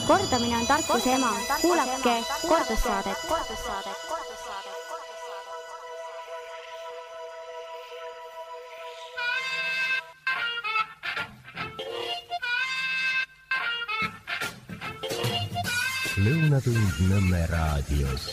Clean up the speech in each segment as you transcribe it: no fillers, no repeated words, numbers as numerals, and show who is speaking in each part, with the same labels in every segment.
Speaker 1: Kordamine on tarkuse ema. Kuulake kordussaadet.
Speaker 2: Lõunatund Nõmme raadios.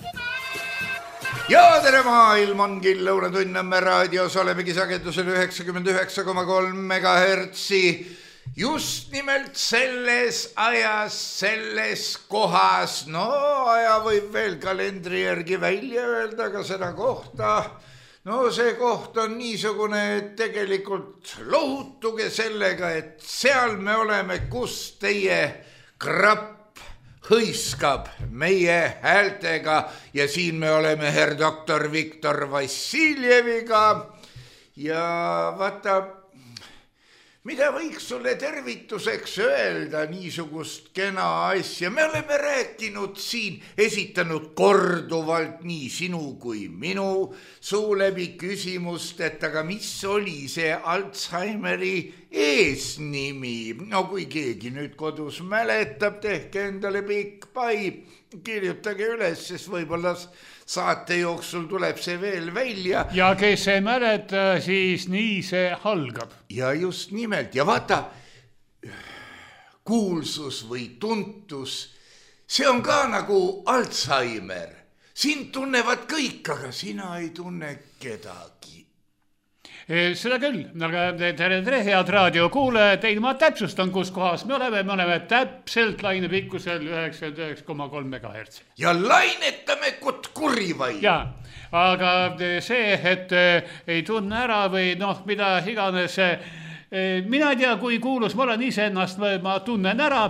Speaker 3: Ja tere maailm ongi Lõunatund Nõmme raadios. Olemegi sagedusel 99,3 megahertsi. Just nimelt selles ajas, selles kohas. No aja võib veel kalendri järgi välja öelda, aga seda kohta. No see koht on niisugune, et tegelikult lohutuge sellega, et seal me oleme, kus teie krapp hõiskab meie häältega ja siin me oleme herr doktor Viktor Vassiljeviga ja vaata, mida võiks sulle tervituseks öelda niisugust kena asja? Me oleme rääkinud siin, esitanud korduvalt nii sinu kui minu suu läbi küsimust, et aga mis oli see Alzheimeri eesnimi? No kui keegi nüüd kodus mäletab, tehke endale pikk pai, kirjutage üles, sest võib-olla saate jooksul tuleb see veel välja.
Speaker 4: Ja kes ei mäleta, siis nii see algab.
Speaker 3: Ja just nimelt. Ja vaata, kuulsus või tuntus, see on ka nagu Alzheimer. Sind tunnevad kõik, aga sina ei tunne kedagi.
Speaker 4: Seda küll, aga tere, head raadiokuule, teil ma täpsustan, kus kohas me oleme täpselt lainepikkusel 99,3 megahertsi.
Speaker 3: Ja lainetame kot kurivaid.
Speaker 4: Ja, aga see, et ei tunne ära või noh, mida iganes, mina ei tea, kui kuulus ma olen ise ennast, ma tunnen ära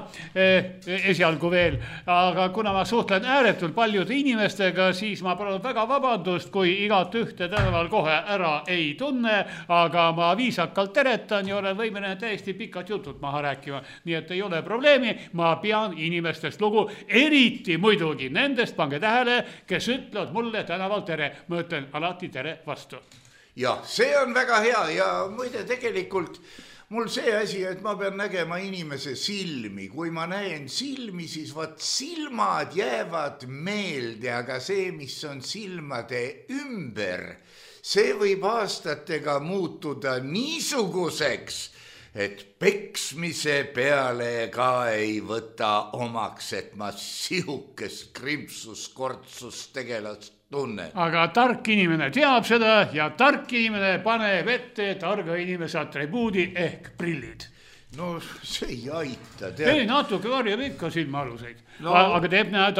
Speaker 4: esialgu veel, aga kuna ma suhtlen ääretult paljude inimestega, siis ma palun väga vabandust, kui igat ühte tänaval kohe ära ei tunne, aga ma viisakalt teretan ja olen võimeline täiesti pikad jutud maha rääkima, nii et ei ole probleemi, ma pean inimestest lugu, eriti muidugi nendest, pange tähele, kes ütlevad mulle tänaval tere, ma ütlen alati tere vastu.
Speaker 3: Ja see on väga hea ja muide tegelikult mul see asi, et ma pean nägema inimese silmi. Kui ma näen silmi, siis vaat silmad jäävad meelde, aga see, mis on silmade ümber, see võib aastatega muutuda niisuguseks, et peksmise peale ka ei võta omaks, et ma sihukest krimpsuskortsust tegelast tunnen.
Speaker 4: Aga tark inimene teab seda ja tark inimene paneb ette targa inimese atribuudi ehk prillid.
Speaker 3: No see ei aita.
Speaker 4: Ei, natuke varjab ikka silmaaluseid. No. Aga teeb näha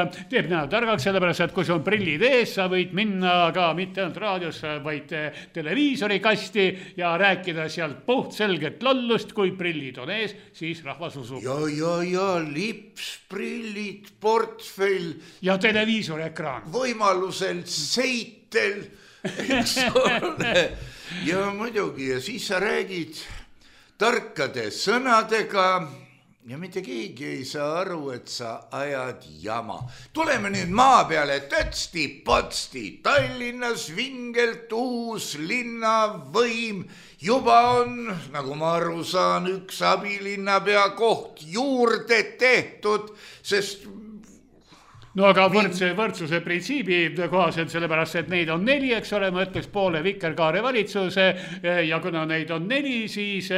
Speaker 4: targaks sellepärast, et kui sul on prillid ees, sa võid minna ka mitte ainult raadiosse, vaid televiisori kasti ja rääkida sealt puhtselget lollust, kui prillid on ees, siis rahvas usub.
Speaker 3: Ja lips, prillid, portfell.
Speaker 4: Ja televiisori ekraan.
Speaker 3: Võimalusel seitel, eks ole. Ja muidugi, ja siis sa räägid tarkade sõnadega ja mitte keegi ei saa aru, et sa ajad jama. Tuleme nüüd maa peale, tõtsti-potsti, Tallinnas vingelt uus linnavõim. Juba on, nagu ma aru saan, üks abilinnapea koht juurde tehtud, sest
Speaker 4: no aga võrdsuse printsiibi kohaselt, sellepärast, et neid on 4, eks ole, ma ütleks poole Vikerkaare valitsuse ja kuna neid on 4, siis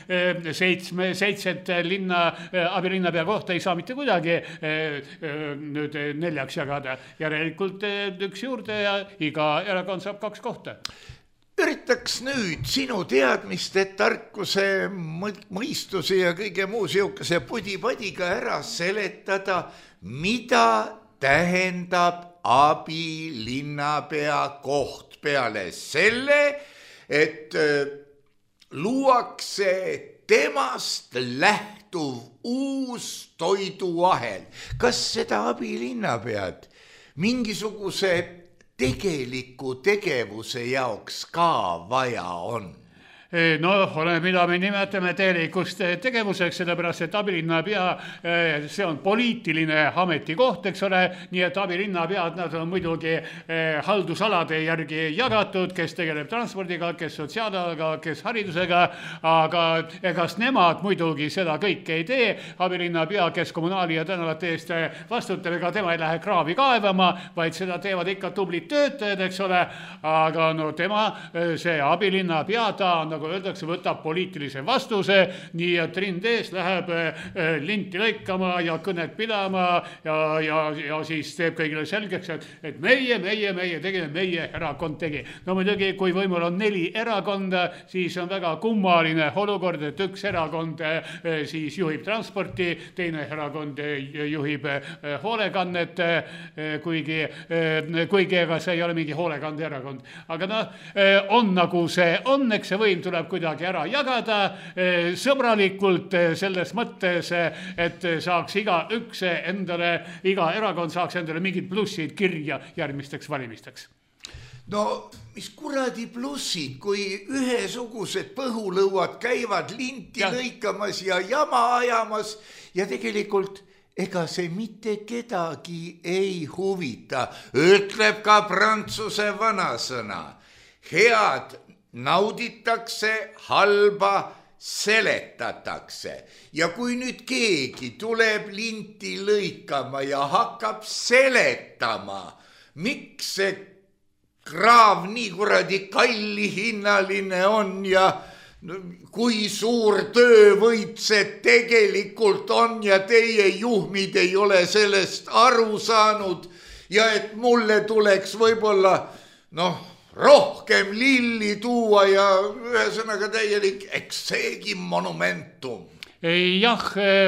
Speaker 4: 7 abilinnapea kohta ei saa mitte kuidagi nüüd 4 jagada. Järelikult üks juurde ja iga erakond saab 2 kohta.
Speaker 3: Üritaks nüüd sinu teadmiste, tarkuse, mõistuse ja kõige muu siukese pudi-padiga ära seletada, mida tähendab abilinnapea koht peale selle, et luuakse temast lähtuv uus toiduahel. Kas seda abilinnapead mingisuguse tegeliku tegevuse jaoks ka vaja on?
Speaker 4: Noh, mida me nimetame teelikust tegevuseks, sellepärast, et abilinnapea, see on poliitiline ametikoht, eks ole, nii et abilinnapead, nad on muidugi haldusalade järgi jagatud, kes tegeleb transpordiga, kes sotsiaalaga, kes haridusega, aga egas nemad muidugi seda kõike ei tee. Abilinnapea, kes kommunaali ja tänavate eest vastutab, ega tema ei lähe kraavi kaevama, vaid seda teevad ikka tublid töötajad, eks ole, aga no tema, see abilinnapea, ta nagu öeldakse, võtab poliitilise vastuse, nii et rind ees läheb linti lõikama ja kõnet pidama ja siis teeb kõigile selgeks, et meie tegime, meie erakond tegi. No muidugi, kui võimul on 4 erakonda, siis on väga kummaline olukord, et üks erakond siis juhib transporti, teine erakond juhib hoolekannet, kuigi ega see ei ole mingi hoolekande erakond. Aga on nagu see on, eks see võim tuleb kuidagi ära jagada sõbralikult selles mõttes, et saaks iga erakond saaks endale mingid plussid kirja järgmisteks valimisteks.
Speaker 3: No mis kuradi plussid, kui ühesugused põhulõuad käivad linti lõikamas ja jama ajamas ja tegelikult ega see mitte kedagi ei huvita, ütleb ka prantsuse vanasõna. Head nauditakse, halba seletatakse. Ja kui nüüd keegi tuleb linti lõikama ja hakkab seletama, miks see kraav nii kuradi kallihinnaline on ja kui suur töövõit see tegelikult on ja teie juhmid ei ole sellest aru saanud ja et mulle tuleks võib-olla rohkem lilli tuua ja ühesõnaga täielik ekseegi monumentum.
Speaker 4: Jah,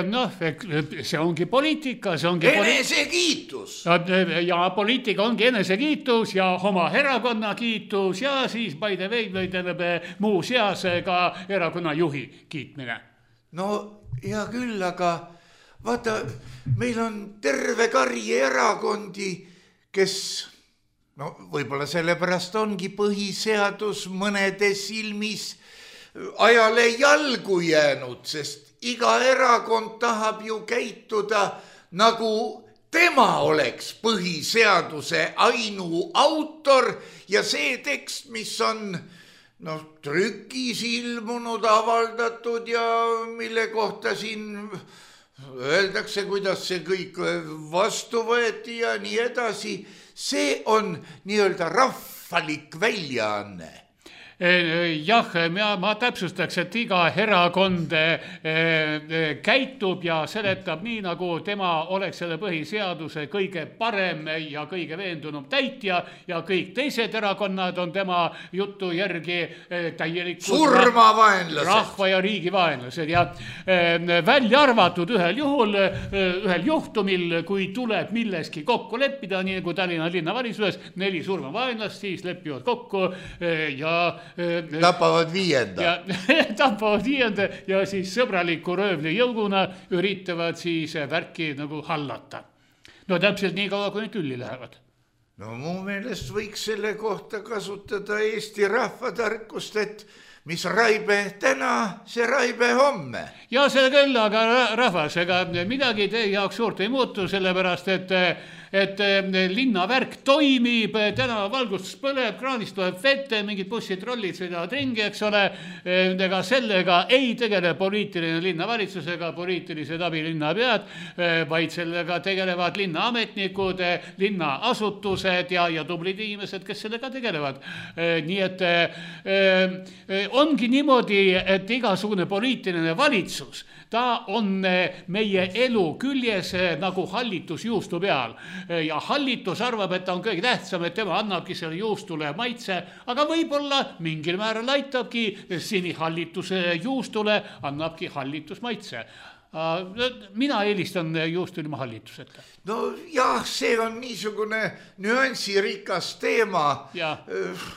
Speaker 4: see ongi poliitika, see ongi
Speaker 3: enesekiitus.
Speaker 4: Ja poliitika ongi enesekiitus ja oma erakonna kiitus ja siis by the way muu seas ka erakonna juhi kiitmine.
Speaker 3: No hea küll, aga vaata, meil on terve kari erakondi, kes võib-olla sellepärast ongi põhiseadus mõnede silmis ajale jalgu jäänud, sest iga erakond tahab ju käituda nagu tema oleks põhiseaduse ainuautor ja see tekst, mis on trükis ilmunud, avaldatud ja mille kohta siin öeldakse, kuidas see kõik vastu võeti ja nii edasi, see on nii-öelda rahvalik väljaanne.
Speaker 4: Jah, ma täpsustaks, et iga erakond käitub ja seletab nii, nagu tema oleks selle põhiseaduse kõige parem ja kõige veendunum täitja ja kõik teised erakonnad on tema jutu järgi täielikult
Speaker 3: surmavaenlased,
Speaker 4: rahva ja riigi vaenlased ja välja arvatud ühel juhtumil, kui tuleb milleski kokku leppida, nii nagu Tallinna linnavalitsuses 4 surmavaenlast, siis leppivad kokku ja
Speaker 3: tapavad 5.
Speaker 4: Ja siis sõbraliku röövli jõuguna üritavad siis värki nagu hallata. No täpselt nii kaua, kui need tülli lähevad.
Speaker 3: No mu meelest võiks selle kohta kasutada Eesti rahvatarkust, et mis raibe täna, see raibe homme.
Speaker 4: Ja see küll, aga rahvas, ega midagi teie jaoks suurt ei muutu, sellepärast, et linnavärk toimib, täna valgustus põleb, kraanist tuleb vette, mingid bussid, rollid sõidavad ringi, eks ole, ega sellega ei tegele poliitiline linnavalitsus ega poliitilised abilinnapead, vaid sellega tegelevad linnaametnikud, linnaasutused ja tublid inimesed, kes sellega tegelevad. Nii et ongi niimoodi, et igasugune poliitiline valitsus, ta on meie elu küljes nagu hallitus juustu peal. Ja hallitus arvab, et ta on kõige tähtsam, et tema annabki selle juustule maitse, aga võib-olla mingil määral aitabki sinihallituse juustule, annabki hallitus maitse. Mina eelistan juustu ilma hallituseta.
Speaker 3: No jah, see on niisugune nüansirikas teema.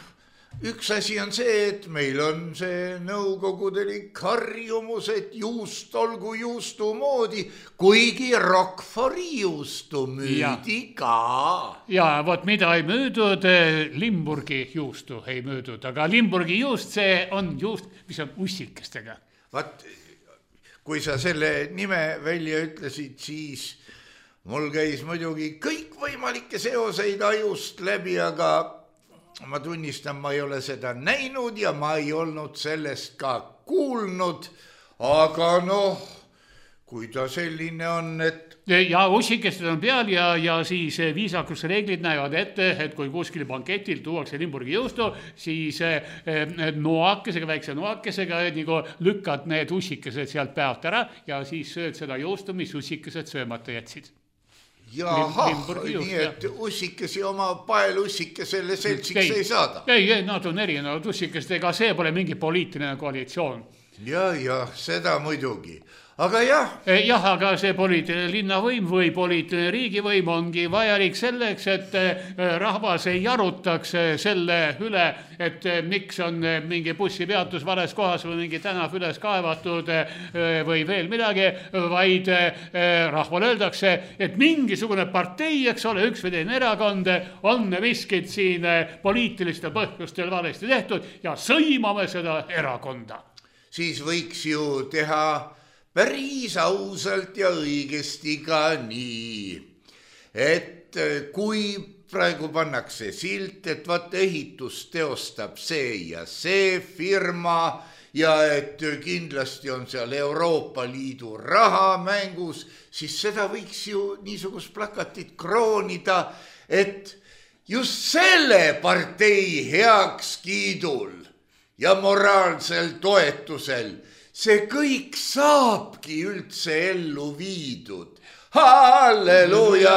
Speaker 3: üks asi on see, et meil on see nõukogudelik harjumus, et juust olgu juustu moodi, kuigi Roqueforti juustu müüdi ka.
Speaker 4: Ja vot mida ei müüdud, Limburgi juustu ei müüdud, aga Limburgi juust, see on juust, mis on ussikestega.
Speaker 3: Vat, kui sa selle nime välja ütlesid, siis mul käis muidugi kõikvõimalikke seoseid ajust läbi, aga ma tunnistan, ma ei ole seda näinud ja ma ei olnud sellest ka kuulnud, aga noh, kui ta selline on, et...
Speaker 4: Ja ussikesed on peal ja siis viisakusreeglid näevad ette, et kui kuskil banketil tuuakse Limburgi juustu, siis noakesega, väikse noakesega nagu lükkad need ussikesed sealt pealt ära ja siis sööd seda juustu, mis ussikesed söömata jätsid.
Speaker 3: Jaha, nii et ussikesi oma paelussikesele seltsiks ei saada.
Speaker 4: Ei, nad on erinevad ussikesed, ega see pole mingi poliitiline koalitsioon.
Speaker 3: Ja, seda muidugi. Aga jah.
Speaker 4: Jah, aga see poliitiline linnavõim või poliitiline riigivõim ongi vajalik selleks, et rahvas ei arutaks selle üle, et miks on mingi bussipeatus vales kohas või mingi tänav üles kaevatud või veel midagi, vaid rahvale öeldakse, et mingisugune partei, eks ole, üks või teine erakond on miskit siin poliitilistel põhjustel valesti tehtud ja sõimame seda erakonda.
Speaker 3: Siis võiks ju teha päris ausalt ja õigesti ka nii, et kui praegu pannakse silt, et vaat ehitus teostab see ja see firma ja et kindlasti on seal Euroopa Liidu raha mängus, siis seda võiks ju niisugust plakatit kroonida, et just selle partei heakskiidul ja moraalsel toetusel see kõik saabki üldse ellu viidud. Halleluuja!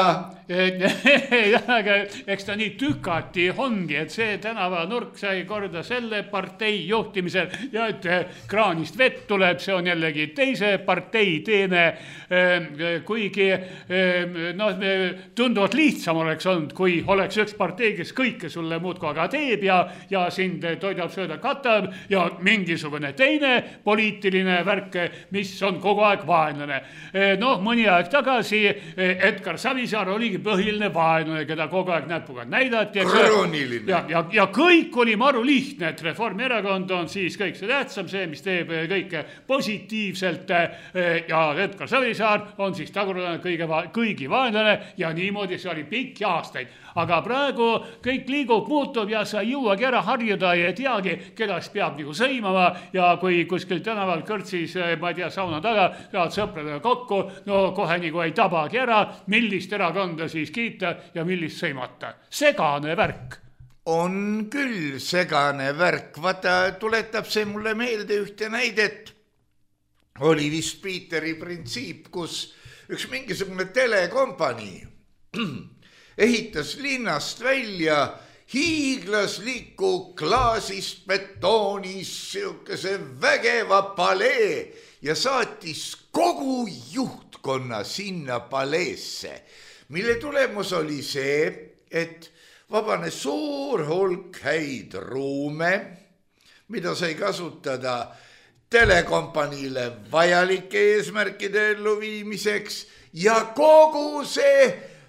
Speaker 4: Aga eks ta nii tükati ongi, et see tänavanurk sai korda selle partei juhtimisel ja et kraanist vett tuleb, see on jällegi teise partei teene, kuigi tunduvalt lihtsam oleks olnud, kui oleks üks partei, kes kõike sulle muudkui aga teeb ja sind toidab sööda katab ja mingisugune teine poliitiline värk, mis on kogu aeg vaenlane. Mõni aeg tagasi Edgar Savisaar oligi põhiline vaenlane, keda kogu aeg näpuga näidati.
Speaker 3: Krooniline.
Speaker 4: Ja kõik oli maru lihtne, et Reformierakond on siis kõik see tähtsam, see, mis teeb kõike positiivselt ja Edgar Savisaar on siis tagurlane kõigi vaenlane ja niimoodi see oli pikki aastaid. Aga praegu kõik liigub, muutub ja sa ei jõuagi ära harjuda ja ei teagi, keda peab nagu sõimama ja kui kuskil tänaval kõrtsis, ma ei tea, sauna taga, saad sõpradega kokku, kohe nagu ei tabagi ära, millist erakonda siis kiita ja millist sõimata. Segane värk.
Speaker 3: On küll segane värk. Vaata, tuletab see mulle meelde ühte näidet. Oli vist Piiteri printsiip, kus üks mingisugune telekompanii ehitas linnast välja hiiglasliku klaasist betoonis siukese vägeva palee ja saatis kogu juhtkonna sinna paleesse, mille tulemus oli see, et vabanes suur hulk häid ruume, mida sai kasutada telekompaniile vajalike eesmärkide elluviimiseks ja kogu see,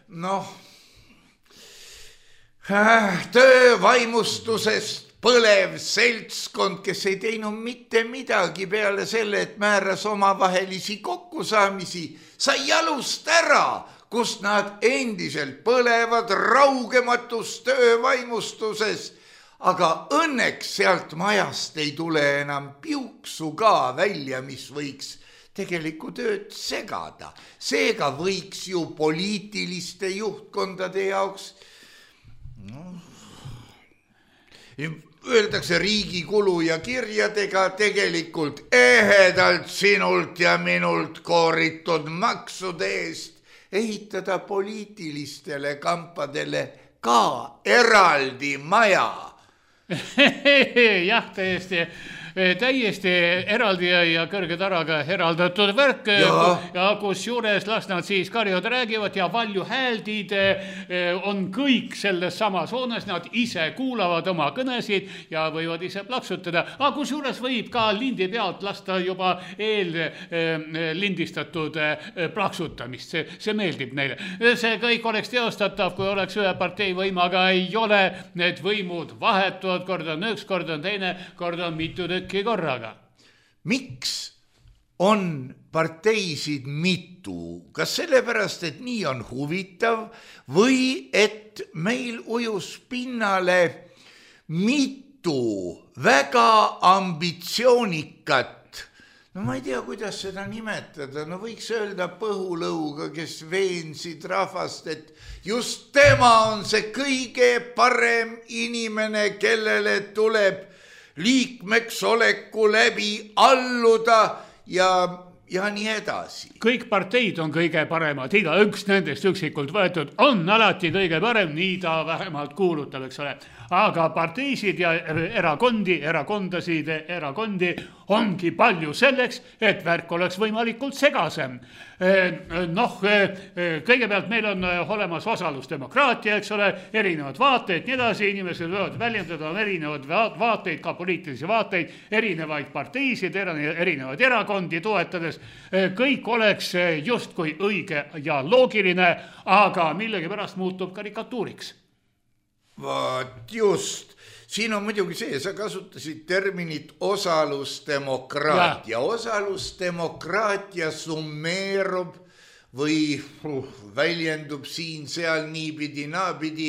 Speaker 3: töövaimustusest põlev seltskond, kes ei teinud mitte midagi peale selle, et määras omavahelisi kokkusaamisi, sai jalust ära, kus nad endiselt põlevad raugematus töövaimustuses. Aga õnneks sealt majast ei tule enam piuksu ka välja, mis võiks tegelikku tööd segada. Seega võiks ju poliitiliste juhtkondade jaoks öeldakse riigi kulu ja kirjadega tegelikult ehedalt sinult ja minult kooritud maksude eest ehitada poliitilistele kampadele ka eraldi maja.
Speaker 4: Jah, täiesti täiesti eraldi ja kõrge taraga eraldatud värk ja kus juures las nad siis karjud räägivad ja valjuhääldid on kõik selles samas hoones, nad ise kuulavad oma kõnesid ja võivad ise plaksutada, aga kus juures võib ka lindi pealt lasta juba lindistatud plaksutamist, see meeldib neile. See kõik oleks teostatav, kui oleks ühe partei võim, aga ei ole, need võimud vahetuvad, kord on üks, kord on teine, kord on mitu tükki korraga.
Speaker 3: Miks on parteisid mitu? Kas sellepärast, et nii on huvitav või et meil ujus pinnale mitu väga ambitsioonikat, no ma ei tea, kuidas seda nimetada, no võiks öelda Põhulõuga, kes veensid rahvast, et just tema on see kõige parem inimene, kellele tuleb liikmeks oleku läbi alluda ja nii edasi.
Speaker 4: Kõik parteid on kõige paremad, iga üks nendest üksikult võetud on alati kõige parem, nii ta vähemalt kuulutab, eks ole. Aga parteisid ja erakondi ongi palju selleks, et värk oleks võimalikult segasem. Kõigepealt meil on olemas osalusdemokraatia, eks ole, erinevad vaateid, nii edasi, inimesed võivad väljendada erinevad vaateid, ka poliitilisi vaateid, erinevaid parteisid, erinevaid erakondi toetades. Kõik oleks justkui õige ja loogiline, aga millegipärast muutub karikatuuriks.
Speaker 3: Vaat just, siin on muidugi see, sa kasutasid terminit osalusdemokraatia. Osalusdemokraatia summeerub või väljendub siin seal niipidi, naapidi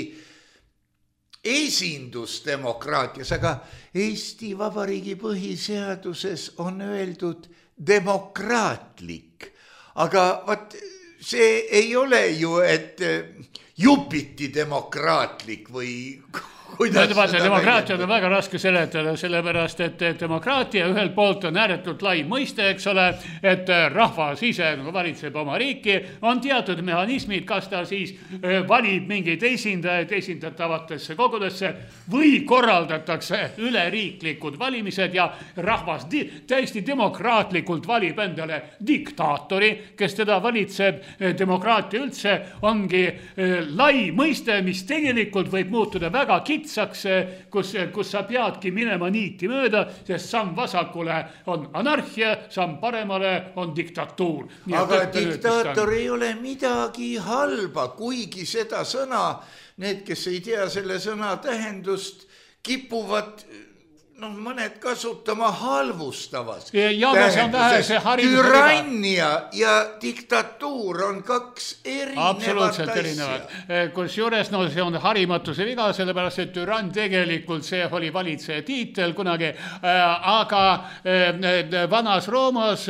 Speaker 3: esindusdemokraatias, aga Eesti Vabariigi põhiseaduses on öeldud demokraatlik. Aga vaat see ei ole ju, et jupiti demokraatlik või
Speaker 4: Demokraatia on väga raske seletada, sellepärast, et demokraatia ühelt poolt on ääretult lai mõiste, eks ole, et rahvas ise valitseb oma riiki, on teatud mehhanismid, kas ta siis valib mingeid esindajaid esindatavatesse kogudesse või korraldatakse üleriiklikud valimised ja rahvas täiesti demokraatlikult valib endale diktaatori, kes teda valitseb. Demokraatia üldse ongi lai mõiste, mis tegelikult võib muutuda väga kus sa peadki minema niiti mööda, sest samm vasakule on anarhia, samm paremale on diktatuur.
Speaker 3: Aga diktaator ei ole midagi halba, kuigi seda sõna, need, kes ei tea selle sõna tähendust, kipuvad mõned kasutama halvustavas tähenduses. Türannia ja diktatuur on kaks erinevat asja.
Speaker 4: Kus juures see on harimatuse viga, sellepärast, et türann tegelikult see oli valitseja tiitel kunagi, aga vanas Roomas,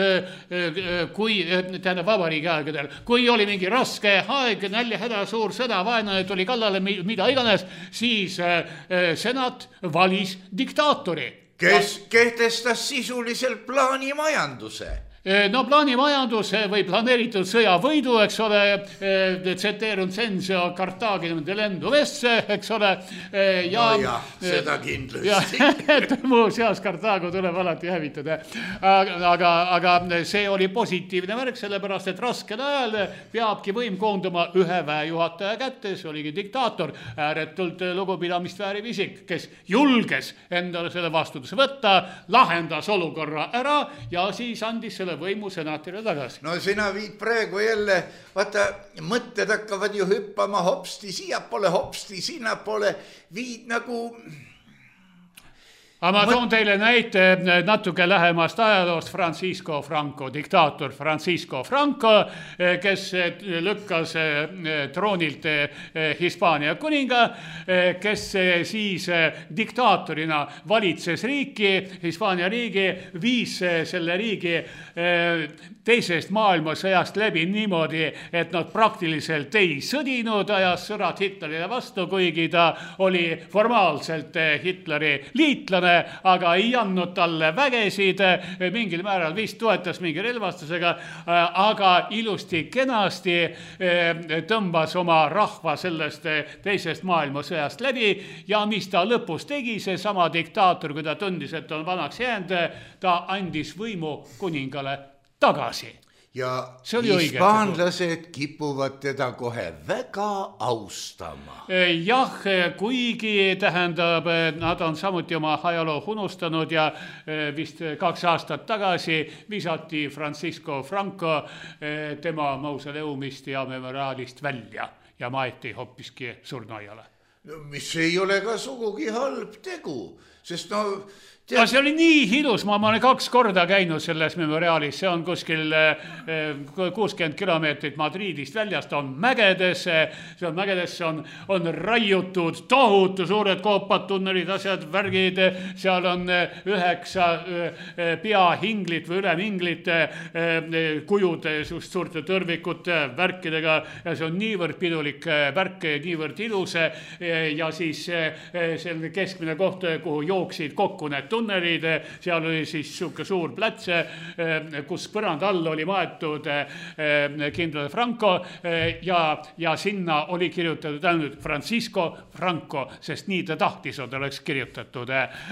Speaker 4: vabariigi aegadel, kui oli mingi raske aeg, nälja, häda, suur sõda, vaenlane tuli kallale, mida iganes, siis senat valis diktaatori.
Speaker 3: Kes kehtestas sisuliselt plaanimajanduse?
Speaker 4: Plaanimajanduse või planeeritud sõjavõidu, eks ole, tseteerun Censio Cartaginem delendo vesse, eks ole.
Speaker 3: Seda kindlasti.
Speaker 4: Muuseas, Cartago tuleb alati hävitada. Aga see oli positiivne märk, sellepärast, et raskel ajal peabki võim koonduma ühe väejuhataja kätte, see oligi diktaator, ääretult lugupidamist vääriv isik, kes julges endale selle vastutuse võtta, lahendas olukorra ära ja siis andis selle võimu senatile tagasi.
Speaker 3: No sina viid praegu jälle, vaata, mõtted hakkavad ju hüppama hopsti siiapoole, hopsti sinnapoole, viid nagu...
Speaker 4: Aga ma toon teile näite natuke lähemast ajaloost Francisco Franco, diktaator Francisco Franco, kes lükkas troonilt Hispaania kuninga, kes siis diktaatorina valitses riiki, Hispaania riigi, viis selle riigi teisest maailmasõjast läbi niimoodi, et nad praktiliselt ei sõdinud, ajas sõrad Hitlerile vastu, kuigi ta oli formaalselt Hitleri liitlane, aga ei andnud talle vägesid, mingil määral vist toetas mingi relvastusega, aga ilusti kenasti tõmbas oma rahva sellest teisest maailmasõjast läbi ja mis ta lõpus tegi, see sama diktaator, kui ta tundis, et on vanaks jäänud, ta andis võimu kuningale tagasi.
Speaker 3: Ja hispaanlased kipuvad teda kohe väga austama.
Speaker 4: Jah, kuigi tähendab, nad on samuti oma ajaloo unustanud ja vist 2 aastat tagasi visati Francisco Franco tema mausoleumist ja memoriaalist välja ja maeti hoopiski surnuaiale.
Speaker 3: Mis ei ole ka sugugi halb tegu, sest
Speaker 4: aga see oli nii ilus, ma olen 2 korda käinud selles memoriaalis, see on kuskil 60 kilomeetrit Madridist väljast, on mägedes, on raiutud tohutu suured koopad, tunnelid, asjad, värgid, seal on 9 peahinglit või üleminglit kujud suurte tõrvikute värkidega ja see on niivõrd pidulik värk, niivõrd ilus ja siis selline keskmine koht, kuhu jooksid kokku need tunnelid, seal oli siis suuke suur pläts, kus põrand all oli maetud kindral Franco ja sinna oli kirjutatud ainult Francisco Franco, sest nii ta tahtis, et oleks kirjutatud.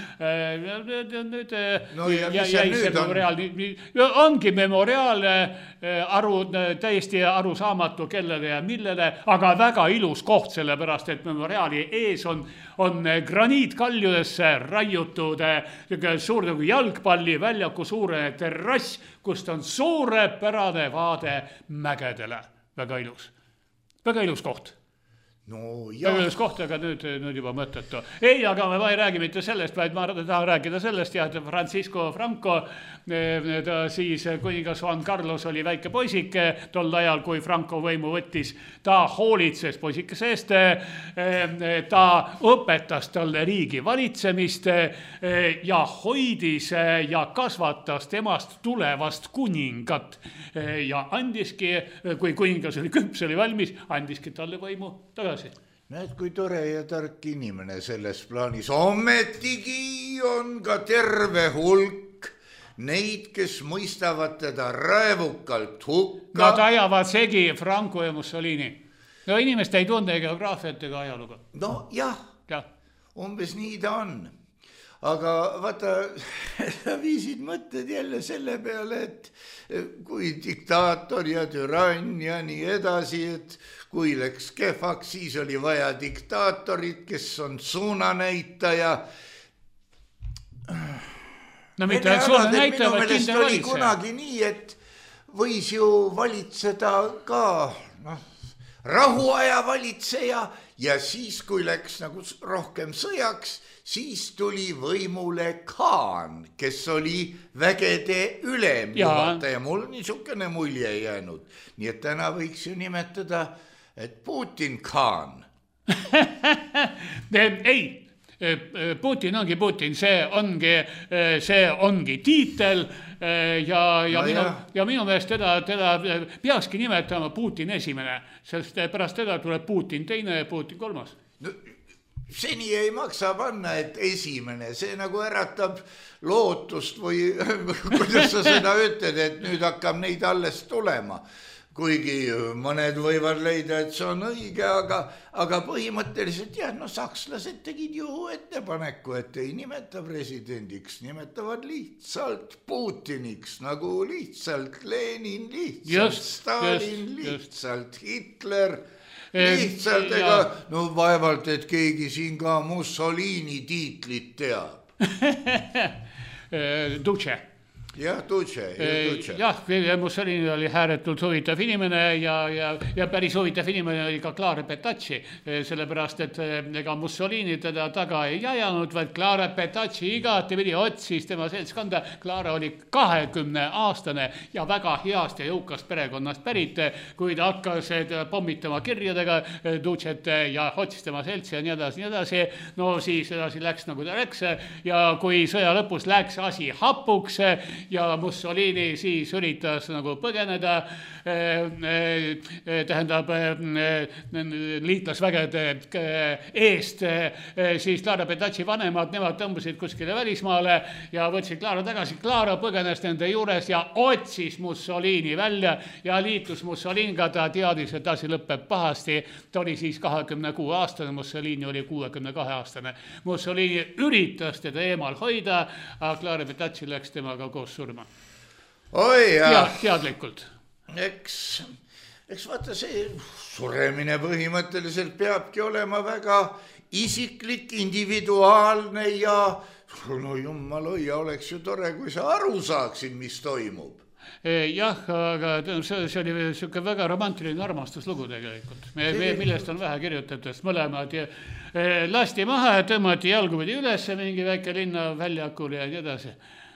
Speaker 4: Ongi memoriaal täiesti arusaamatu kellele ja millele, aga väga ilus koht, sellepärast et memoriaali ees on graniitkaljudesse raiutud suur nagu jalgpalli väljaku suure terrass, kust on suurepärane vaade mägedele. Väga ilus koht.
Speaker 3: No
Speaker 4: jah. Väga ilus koht, aga nüüd juba mõttetu. Ei, aga ma ei räägi mitte sellest, vaid ma tahan rääkida sellest, et Francisco Franco, ta siis kuningas Juan Carlos oli väike poisike tol ajal, kui Franco võimu võttis. Ta hoolitses poisikese eest, ta õpetas talle riigi valitsemist ja hoidis ja kasvatas temast tulevast kuningat ja andiski, kui kuningas oli küps, oli valmis, andiski talle võimu tagasi.
Speaker 3: Näed, kui tore ja tark inimene selles plaanis. Ometigi on ka terve hulk neid, kes mõistavad teda raevukalt hukka.
Speaker 4: Nad ajavad segi Franco ja Mussolini. No inimest ei tunde geograafiat ega ajalugu.
Speaker 3: No jah, umbes nii ta on. Aga vaata, viisid mõtted jälle selle peale, et kui diktaator ja türann ja nii edasi, et kui läks kehvaks, siis oli vaja diktaatorit, kes on suunanäitaja.
Speaker 4: No mitte, et suunanäitaja,
Speaker 3: vaid kindel valitseja. Oli kunagi nii, et võis ju valitseda ka rahuaja valitseja ja siis, kui läks nagu rohkem sõjaks, siis tuli võimule Khan, kes oli vägede ülemjuhataja. Mul niisugune mulje jäänud. Nii et täna võiks ju nimetada, et Putin Khan.
Speaker 4: Ei, Putin ongi Putin, see ongi tiitel ja minu meelest teda peakski nimetama Putin esimene, sest pärast teda tuleb Putin teine ja Putin kolmas.
Speaker 3: Seni ei maksa panna, et esimene, see nagu äratab lootust või kuidas sa seda ütled, et nüüd hakkab neid alles tulema. Kuigi mõned võivad leida, et see on õige, aga põhimõtteliselt sakslased tegid ju ettepaneku, et ei nimeta presidendiks, nimetavad lihtsalt Putiniks, nagu lihtsalt Lenin, lihtsalt Stalin, lihtsalt Hitler, lihtsalt ega vaevalt, et keegi siin ka Mussolini tiitlit teab.
Speaker 4: Duce.
Speaker 3: Jah, Duce.
Speaker 4: Jah, Mussolini oli ääretult huvitav inimene ja päris huvitav inimene oli ka Clara Petacci, sellepärast, et ega Mussolini teda taga ei ajanud, vaid Clara Petacci igati pidi otsis tema seltskonda. Clara oli 20-aastane ja väga heast ja jõukast perekonnast pärit, kui ta hakkas pommitama kirjadega Ducet ja otsis tema seltsi ja nii edasi. No siis edasi läks nagu ta läks ja kui sõja lõpus läks asi hapuks ja Mussolini siis üritas nagu põgeneda, tähendab liitlasvägede eest, siis Clara Petacci vanemad, nemad tõmbusid kuskile välismaale ja võtsid Clara tagasi. Clara põgenes nende juures ja otsis Mussolini välja ja liitus Mussoliniga, ta teadis, et asi lõpeb pahasti. Ta oli siis 26-aastane, Mussolini oli 62-aastane. Mussolini üritas teda eemal hoida, aga Clara Petacci läks temaga koos surma.
Speaker 3: Oi jah.
Speaker 4: Teadlikult.
Speaker 3: Eks vaata see suremine põhimõtteliselt peabki olema väga isiklik, individuaalne ja no jumal hoia, oleks ju tore, kui sa aru saaksid, mis toimub.
Speaker 4: Jah, aga see oli selline väga romantiline armastuslugu tegelikult, millest on vähe kirjutatud, mõlemad lasti maha ja tõmmati jalgupidi üles mingi väike linna väljakul ja nii edasi.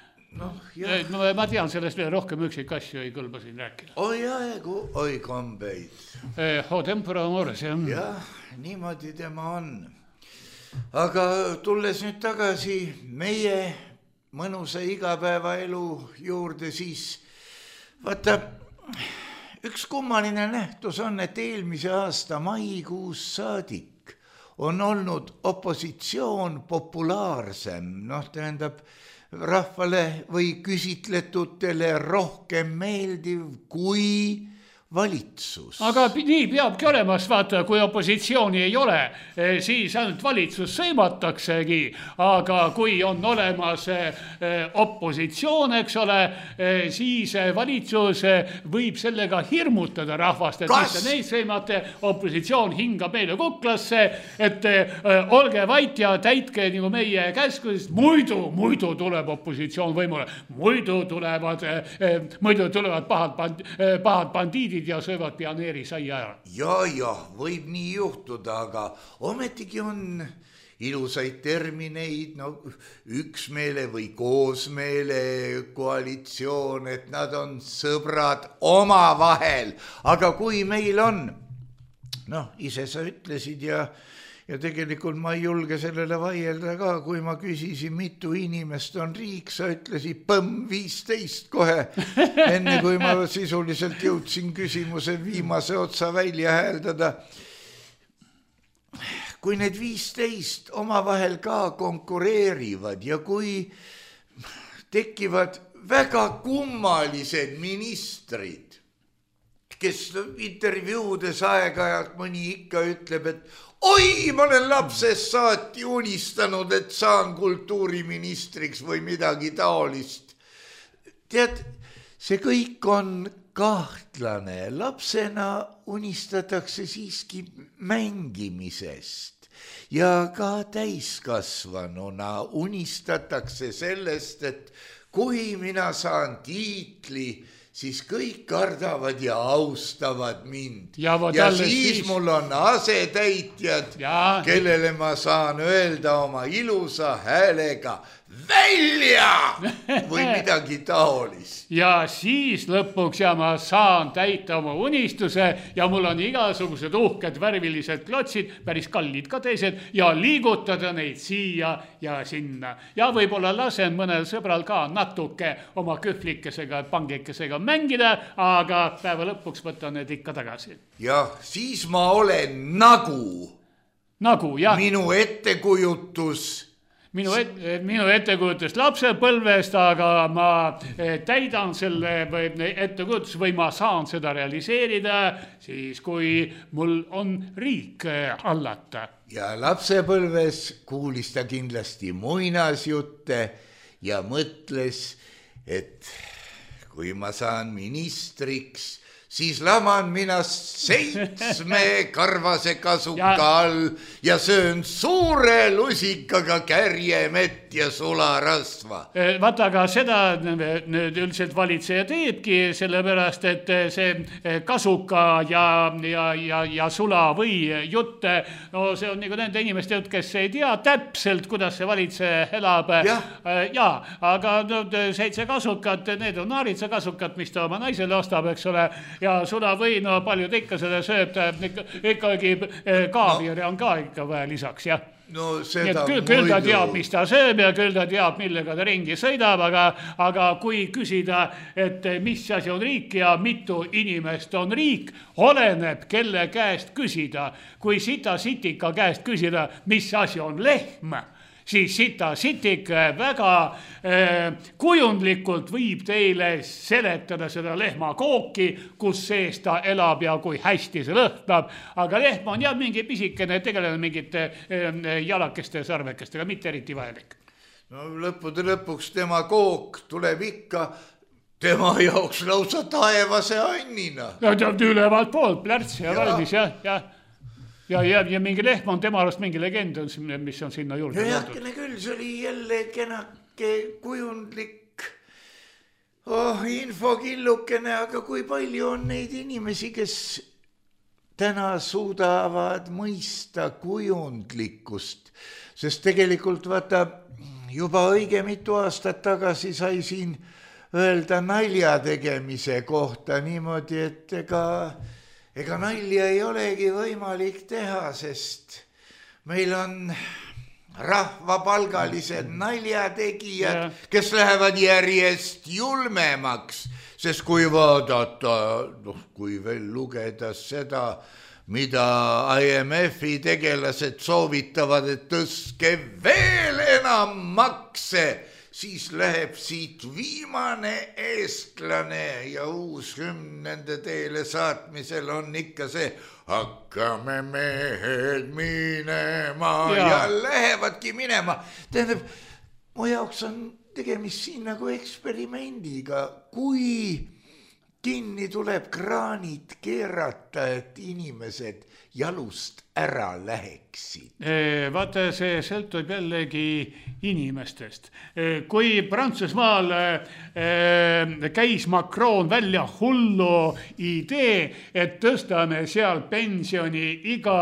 Speaker 4: Ma tean sellest veel rohkem üksik asju ei kõlba siin rääkida.
Speaker 3: Oi aegu, oi kombeid.
Speaker 4: O tempora amores, jah.
Speaker 3: Jah, niimoodi tema on. Aga tulles nüüd tagasi meie mõnusa igapäevaelu juurde, siis vaata, üks kummaline nähtus on, et eelmise aasta maikuus saadik on olnud opositsioon populaarsem, tähendab rahvale või küsitletutele rohkem meeldiv kui valitsus.
Speaker 4: Aga nii peabki olema, vaata, kui opositsiooni ei ole, siis ainult valitsus sõimataksegi, aga kui on olemas opositsioon, eks ole, siis valitsus võib sellega hirmutada rahvast, et mis te neid sõimate, opositsioon hingab meile kuklasse, et olge vait ja täitke nagu meie käskusest, muidu tuleb opositsioon võimule, muidu tulevad pahad bandiidid ja söövad pioneeri saia ära.
Speaker 3: Ja, võib nii juhtuda, aga ometigi on ilusaid termineid, üksmeele või koosmeele koalitsioon, et nad on sõbrad omavahel, aga kui meil on, ise sa ütlesid ja tegelikult ma ei julge sellele vaielda ka, kui ma küsisin, mitu inimest on riik, sa ütlesid 15 kohe, enne kui ma sisuliselt jõudsin küsimuse viimase otsa välja hääldada. Kui need 15 omavahel ka konkureerivad ja kui tekivad väga kummalised ministrid, kes intervjuudes aeg-ajalt mõni ikka ütleb, et oi, ma olen lapsest saati unistanud, et saan kultuuriministriks või midagi taolist. Tead, see kõik on kahtlane. Lapsena unistatakse siiski mängimisest ja ka täiskasvanuna unistatakse sellest, et kui mina saan tiitli, siis kõik kardavad ja austavad mind. Ja siis mul on asetäitjad, kellele ma saan öelda oma ilusa häälega välja või midagi taolist.
Speaker 4: Ja siis lõpuks ma saan täita oma unistuse ja mul on igasugused uhked värvilised klotsid, päris kallid ka teised, ja liigutada neid siia ja sinna. Ja võib-olla lasen mõnel sõbral ka natuke oma kühvlikesega, pangikesega mängida, aga päeva lõpuks võtan need ikka tagasi.
Speaker 3: Ja siis ma olen nagu,
Speaker 4: jah.
Speaker 3: Minu ettekujutus
Speaker 4: Minu ettekujutus lapsepõlvest, aga ma täidan selle ettekujutus või ma saan seda realiseerida siis, kui mul on riik hallata.
Speaker 3: Ja lapsepõlves kuulis ta kindlasti muinasjutte ja mõtles, et kui ma saan ministriks, siis laman mina 7 karvase kasuka all ja söön suure lusikaga kärjemett ja sularasva.
Speaker 4: Vaata, aga seda nüüd üldiselt valitseja teebki, sellepärast, et see kasuka ja sula või jutt, see on nagu nende inimeste jutt, kes ei tea täpselt, kuidas see valitseja elab. Aga 7 kasukat, need on naaritsa-kasukat, mis ta oma naisele ostab, eks ole, ja sula või, paljud ikka seda sööb, ikkagi kaaviari on ka ikka vaja lisaks, jah.
Speaker 3: No
Speaker 4: nii et küll ta teab, mis ta sööb ja küll ta teab, millega ta ringi sõidab, aga kui küsida, et mis asi on riik ja mitu inimest on riik, oleneb, kelle käest küsida. Kui Sita Sitika käest küsida, mis asi on lehm, siis Sita Sitik väga kujundlikult võib teile seletada seda lehmakooki, kus sees ta elab ja kui hästi see lõhnab. Aga lehm on jah mingi pisikene tegelane mingite jalakeste ja sarvekestega, mitte eriti vajalik.
Speaker 3: No lõppude lõpuks tema kook tuleb ikka tema jaoks lausa taevase annina.
Speaker 4: Ülevalt poolt, plärts ja valmis, jah. Ja mingi lehm on tema arust mingi legend, mis on sinna juurde.
Speaker 3: Jahkene küll, see oli jälle kenake kujundlik infokillukene, aga kui palju on neid inimesi, kes täna suudavad mõista kujundlikkust, sest tegelikult vaata, juba õige mitu aastat tagasi sai siin öelda nalja tegemise kohta niimoodi, et ega nalja ei olegi võimalik teha, sest meil on rahvapalgalised naljategijad, kes lähevad järjest julmemaks, sest kui vaadata, kui veel lugeda seda, mida IMF-i tegelased soovitavad, et tõstke veel enam makse, siis läheb siit viimane eestlane ja uus hümn nende teele saatmisel on ikka see hakkame mehed minema ja lähevadki minema. Tähendab, mu jaoks on tegemist siin nagu eksperimendiga, kui kinni tuleb kraanid keerata, et inimesed jalust ära läheksid.
Speaker 4: Vaata, see sõltub jällegi inimestest. Kui Prantsusmaal käis Macron välja hullu idee, et tõstame seal pensioni iga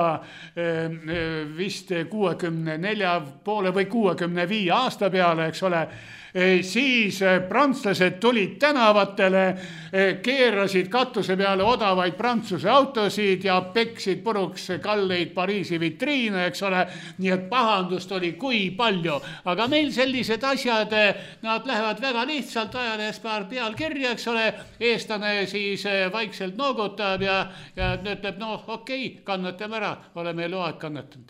Speaker 4: vist 64 poole või 65 aasta peale, eks ole, siis prantslased tulid tänavatele, keerasid katuse peale odavaid prantsuse autosid ja peksid puruks kalleid Pariisi vitriine, eks ole, nii et pahandust oli kui palju. Aga meil sellised asjad, nad lähevad väga lihtsalt ajalehes paar pealkirja, eks ole, eestlane siis vaikselt noogutab ja ütleb, okei, kannatame ära, oleme eluaeg kannatanud.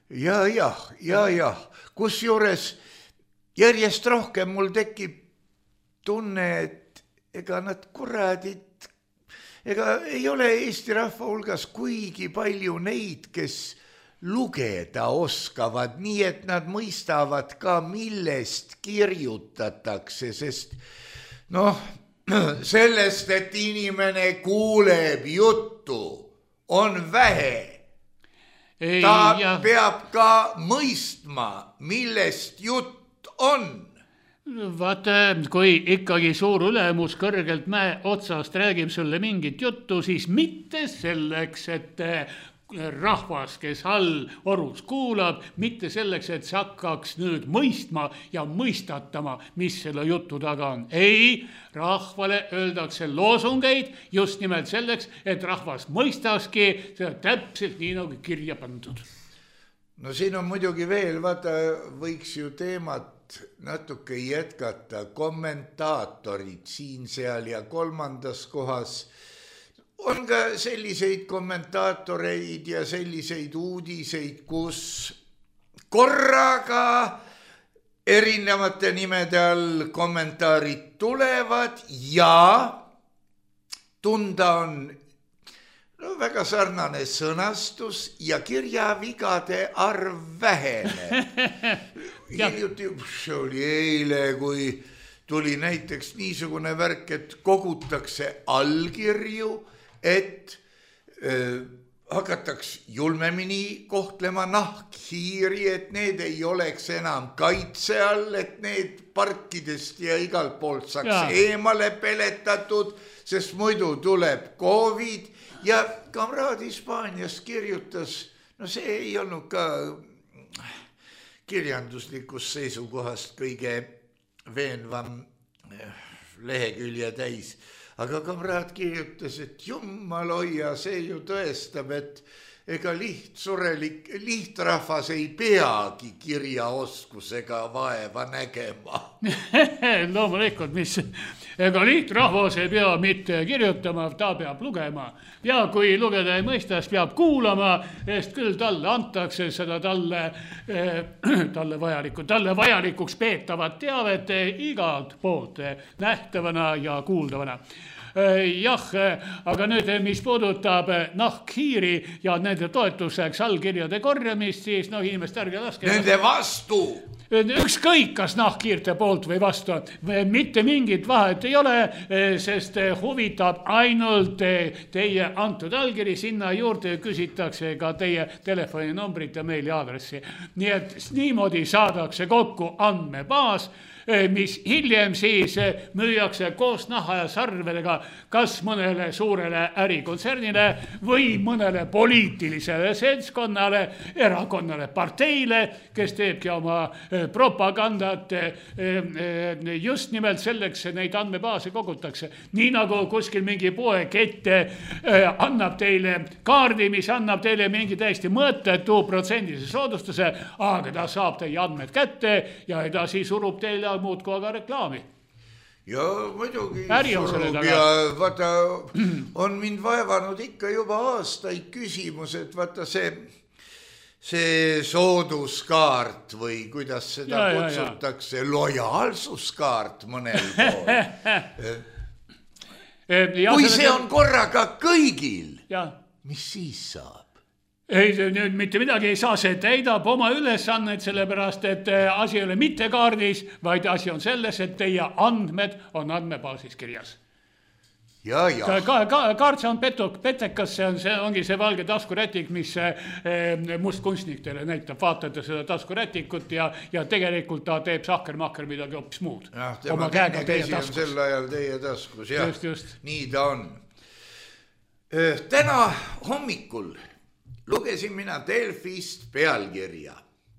Speaker 3: Ja, kus juures järjest rohkem mul tekib tunne, et ega nad kuradid, ega ei ole Eesti rahva hulgas kuigi palju neid, kes lugeda oskavad, nii et nad mõistavad ka, millest kirjutatakse, sest sellest, et inimene kuuleb juttu, on vähe. Ta peab ka mõistma, millest jutt on.
Speaker 4: Vaata, kui ikkagi suur ülemus kõrgelt mäe otsast räägib sulle mingit juttu, siis mitte selleks, et rahvas, kes all orus kuulab, mitte selleks, et see hakkaks nüüd mõistma ja mõistatama, mis selle jutu taga on. Ei, rahvale öeldakse loosungeid just nimelt selleks, et rahvas mõistaski seda täpselt nii nagu kirja pandud.
Speaker 3: No siin on muidugi veel, vaata, võiks ju teemat natuke jätkata, kommentaatorid siin, seal ja kolmandas kohas. On ka selliseid kommentaatoreid ja selliseid uudiseid, kus korraga erinevate nimede all kommentaarid tulevad ja tunda on väga sarnane sõnastus ja kirjavigade arv väheneb. Hiljuti, see oli eile, kui tuli näiteks niisugune värk, et kogutakse allkirju, et hakataks julmemini kohtlema nahkhiiri, et need ei oleks enam kaitse all, et need parkidest ja igalt poolt saaks eemale peletatud, sest muidu tuleb COVID ja kamraad Hispaaniast kirjutas, see ei olnud ka kirjanduslikust seisukohast kõige veenvam lehekülje täis. Aga kamraad kirjutas, et jumal hoia, see ju tõestab, ega lihtrahvas ei peagi kirjaoskusega vaeva nägema.
Speaker 4: Loomulikult, ega lihtrahvas ei pea mitte kirjutama, ta peab lugema. Ja kui lugeda ei mõista, siis peab kuulama, sest küll talle antakse seda talle vajalikuks peetavat teavet igalt poolt nähtavana ja kuuldavana. Jah, aga nüüd, mis puudutab nahkhiiri ja nende toetuseks allkirjade korjamist, siis inimest ärge laske.
Speaker 3: Nende vastu!
Speaker 4: Ükskõik, kas nahkhiirte poolt või vastu, mitte mingit vahet ei ole, sest huvitab ainult teie antud allkiri, sinna juurde küsitakse ka teie telefoninumbrit ja meiliaadressi. Nii et niimoodi saadakse kokku andmebaas, mis hiljem siis müüakse koos naha ja sarvedega kas mõnele suurele ärikontsernile või mõnele poliitilisele seltskonnale, erakonnale, parteile, kes teebki oma propagandat just nimelt selleks neid andmebaase kogutakse. Nii nagu kuskil mingi poekett annab teile kaardi, mis annab teile mingi täiesti mõttetu protsendise soodustuse, aga ta saab teie andmed kätte ja edasi surub teile muudku aga reklaami.
Speaker 3: Ja muidugi surub ja vaata, on mind vaevanud ikka juba aastaid küsimus, et vaata see sooduskaart või kuidas seda kutsutakse, lojaalsuskaart mõnel pool. Kui see on korraga kõigil, mis siis saab?
Speaker 4: Ei, nüüd mitte midagi ei saa, see täidab oma ülesannet, sellepärast, et asi ei ole mitte kaardis, vaid asi on selles, et teie andmed on andmebaasis kirjas. Kaart see on petekas, see ongi see valge taskurätik, mis mustkunstnik teile näitab, vaatate seda taskurätikut ja tegelikult ta teeb sahkermakker midagi hoopis muud.
Speaker 3: Tema käega käsi on sel ajal teie taskus,
Speaker 4: just.
Speaker 3: Nii ta on. Täna hommikul lugesin mina Delfist pealkirja.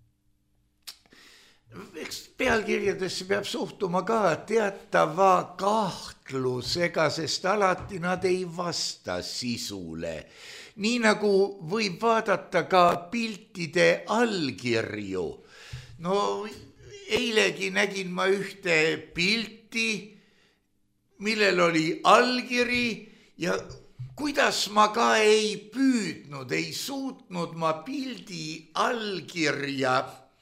Speaker 3: Eks pealkirjadesse peab suhtuma ka teatava kahtlusega, sest alati nad ei vasta sisule. Nii nagu võib vaadata ka piltide allkirju. No eilegi nägin ma ühte pilti, millel oli allkiri ja kuidas ma ka ei püüdnud, ei suutnud ma pildi allkirja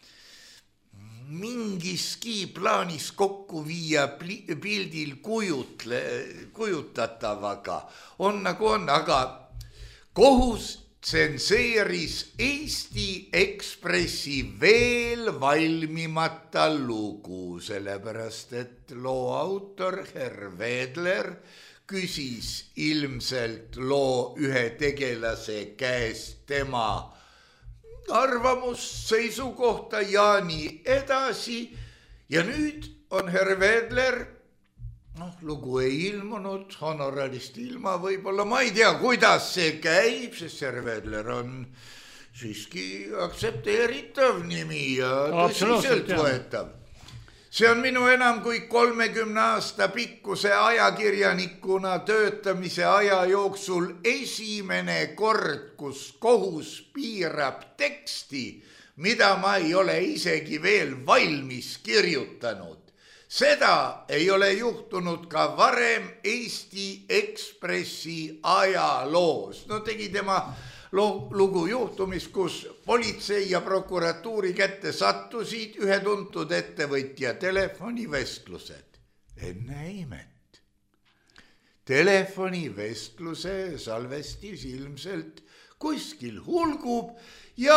Speaker 3: mingiski plaanis kokku viia pildil kujutatavaga. On nagu on, aga kohus tsenseeris Eesti Ekspressi veel valmimata lugu, sellepärast et loo autor Herr Vedler küsis ilmselt loo ühe tegelase käest tema arvamust, seisukohta ja nii edasi. Ja nüüd on Herr Vedler, lugu ei ilmunud, honorarist ilma võib-olla, ma ei tea, kuidas see käib, sest Herr Vedler on siiski aktsepteeritav nimi ja tõsiselt võetav. See on minu enam kui 30 aasta pikkuse ajakirjanikuna töötamise aja jooksul esimene kord, kus kohus piirab teksti, mida ma ei ole isegi veel valmis kirjutanud. Seda ei ole juhtunud ka varem Eesti Ekspressi ajaloos. No tegi tema lugu juhtumis, kus politsei ja prokuratuuri kätte sattusid ühe tuntud ettevõtja telefonivestlused. Enne imet. Telefonivestluse salvestis ilmselt kuskil hulgub ja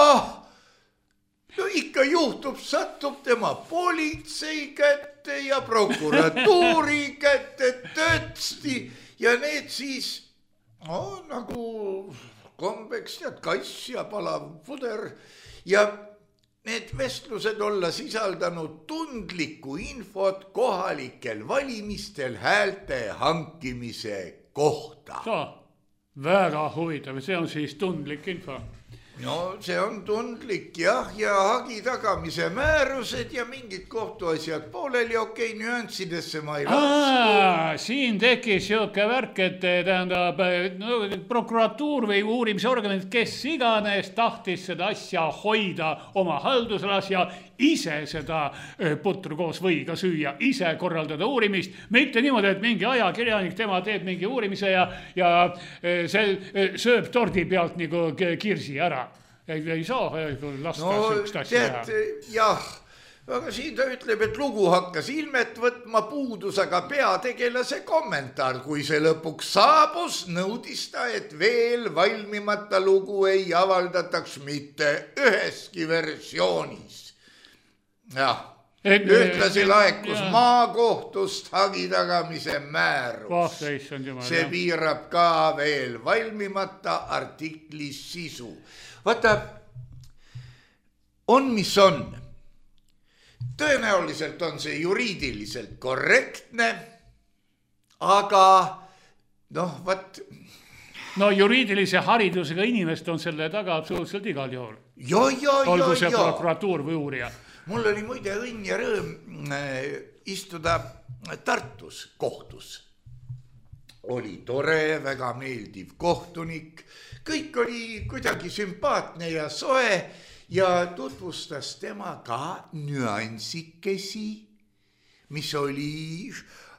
Speaker 3: ikka juhtub, satub tema politsei kätte ja prokuratuuri kätte tõtsti ja need siis nagu kombeks tead kass ja palav puder ja need vestlused olla sisaldanud tundlikku infot kohalikel valimistel häälte hankimise kohta.
Speaker 4: Väga huvitav, see on siis tundlik info.
Speaker 3: no see on tundlik jah, ja hagi tagamise määrused ja mingid kohtuasjad pooleli, okei, nüanssidesse ma ei lasku.
Speaker 4: Siin tekkis siuke värk, et tähendab prokuratuur või uurimisorganid, kes iganes tahtis seda asja hoida oma haldusalas ja ise seda putru koos võiga süüa, ise korraldada uurimist, mitte niimoodi, et mingi ajakirjanik, tema teeb mingi uurimise ja see sööb tordi pealt nagu kirsi ära. Ei saa lasta sükst asja teha.
Speaker 3: Jah, aga siin ta ütleb, et lugu hakkas ilmet võtma puudus, aga peategelase kommentaar, kui see lõpuks saabus, nõudis ta, et veel valmimata lugu ei avaldataks mitte üheski versioonis. Jah, ühtlasi laekus maakohtust hagi tagamise määrus. See piirab ka veel valmimata artikli sisu. Vaata, on mis on. Tõenäoliselt on see juriidiliselt korrektne, aga vaat...
Speaker 4: No juriidilise haridusega inimest on selle taga absoluutselt igal juhul. Olgu see prokuratuur või uurija.
Speaker 3: Mul oli muide õnn ja rõõm istuda Tartus kohtus. Oli tore, väga meeldiv kohtunik, kõik oli kuidagi sümpaatne ja soe ja tutvustas tema ka nüansikesi, mis oli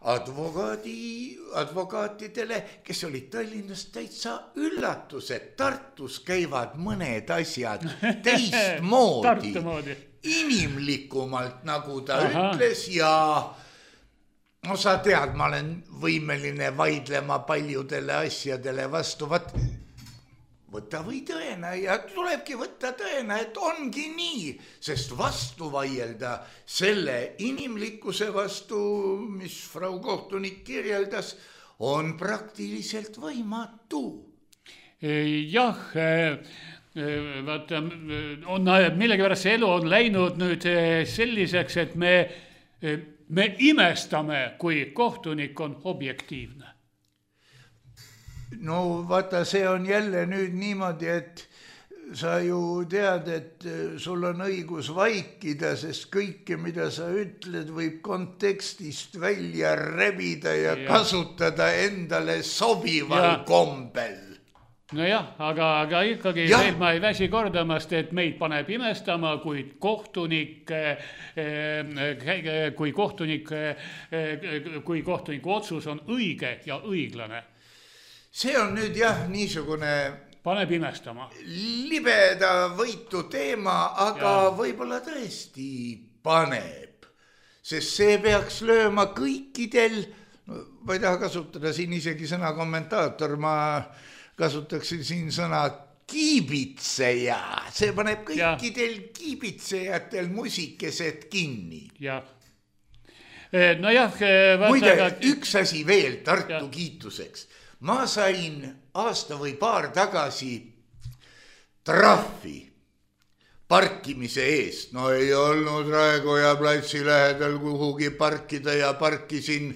Speaker 3: advokaatidele, kes olid Tallinnast täitsa üllatus, et Tartus käivad mõned asjad teistmoodi, inimlikumalt, nagu ta ütles ja no sa tead, ma olen võimeline vaidlema paljudele asjadele vastu, võta või tõena ja tulebki võtta tõena, et ongi nii, sest vastu vaielda selle inimlikkuse vastu, mis frau kohtunik kirjeldas, on praktiliselt võimatu.
Speaker 4: Jah, vaata, millegipärast see elu on läinud nüüd selliseks, et me imestame, kui kohtunik on objektiivne.
Speaker 3: No vaata, see on jälle nüüd niimoodi, et sa ju tead, et sul on õigus vaikida, sest kõike, mida sa ütled, võib kontekstist välja rebida ja kasutada endale sobival kombel.
Speaker 4: Nojah, aga ikkagi veel ma ei väsi kordamast, et meid paneb imestama, kui kohtuniku otsus on õige ja õiglane.
Speaker 3: See on nüüd jah, niisugune
Speaker 4: paneb imestama.
Speaker 3: Libeda võitu teema, aga võib-olla tõesti paneb, sest see peaks lööma kõikidel, ma ei taha kasutada siin isegi sõna kommentaator, ma kasutaksin siin sõna kiibitseja. See paneb kõikidel kiibitsejatel musikesed kinni.
Speaker 4: Jah. Nojah.
Speaker 3: Muide, üks asi veel Tartu kiituseks. Ma sain aasta või paar tagasi trahvi parkimise eest. No ei olnud Raekoja platsi lähedal kuhugi parkida ja parkisin,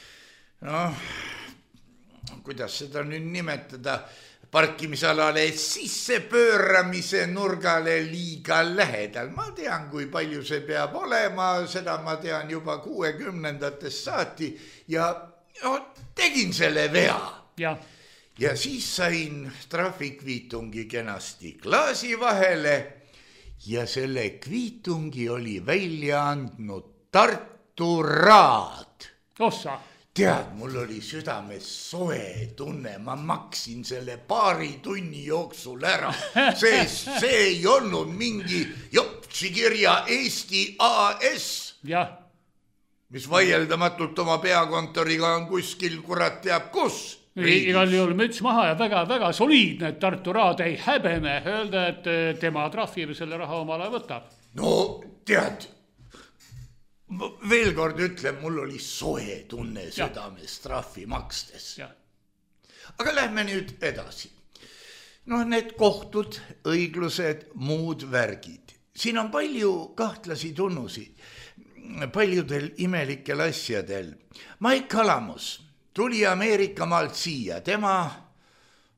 Speaker 3: kuidas seda nüüd nimetada, parkimisalale sisse pööramise nurgale liiga lähedal. Ma tean, kui palju see peab olema, seda ma tean juba 60-ndatest saati ja tegin selle vea. Ja siis sain trahvikviitungi kenasti klaasi vahele ja selle kviitungi oli välja andnud Tartu Raad.
Speaker 4: Ossa.
Speaker 3: Tead, mul oli südames soe tunne, ma maksin selle paari tunni jooksul ära. See ei olnud mingi jopsikirja Eesti AS, mis vaieldamatult oma peakontoriga on kuskil kurat teab kus.
Speaker 4: Igal juhul müts maha ja väga soliidne, et Tartu Raad ei häbene öelda, et tema trahvib selle raha omale võtab.
Speaker 3: No tead, veel kord ütlen, mul oli soe tunne südames trahvi makstes. Aga lähme nüüd edasi. Need kohtud, õiglused, muud värgid. Siin on palju kahtlasi tunnusid, paljudel imelikel asjadel. Mike Alamus tuli Ameerika maalt siia, tema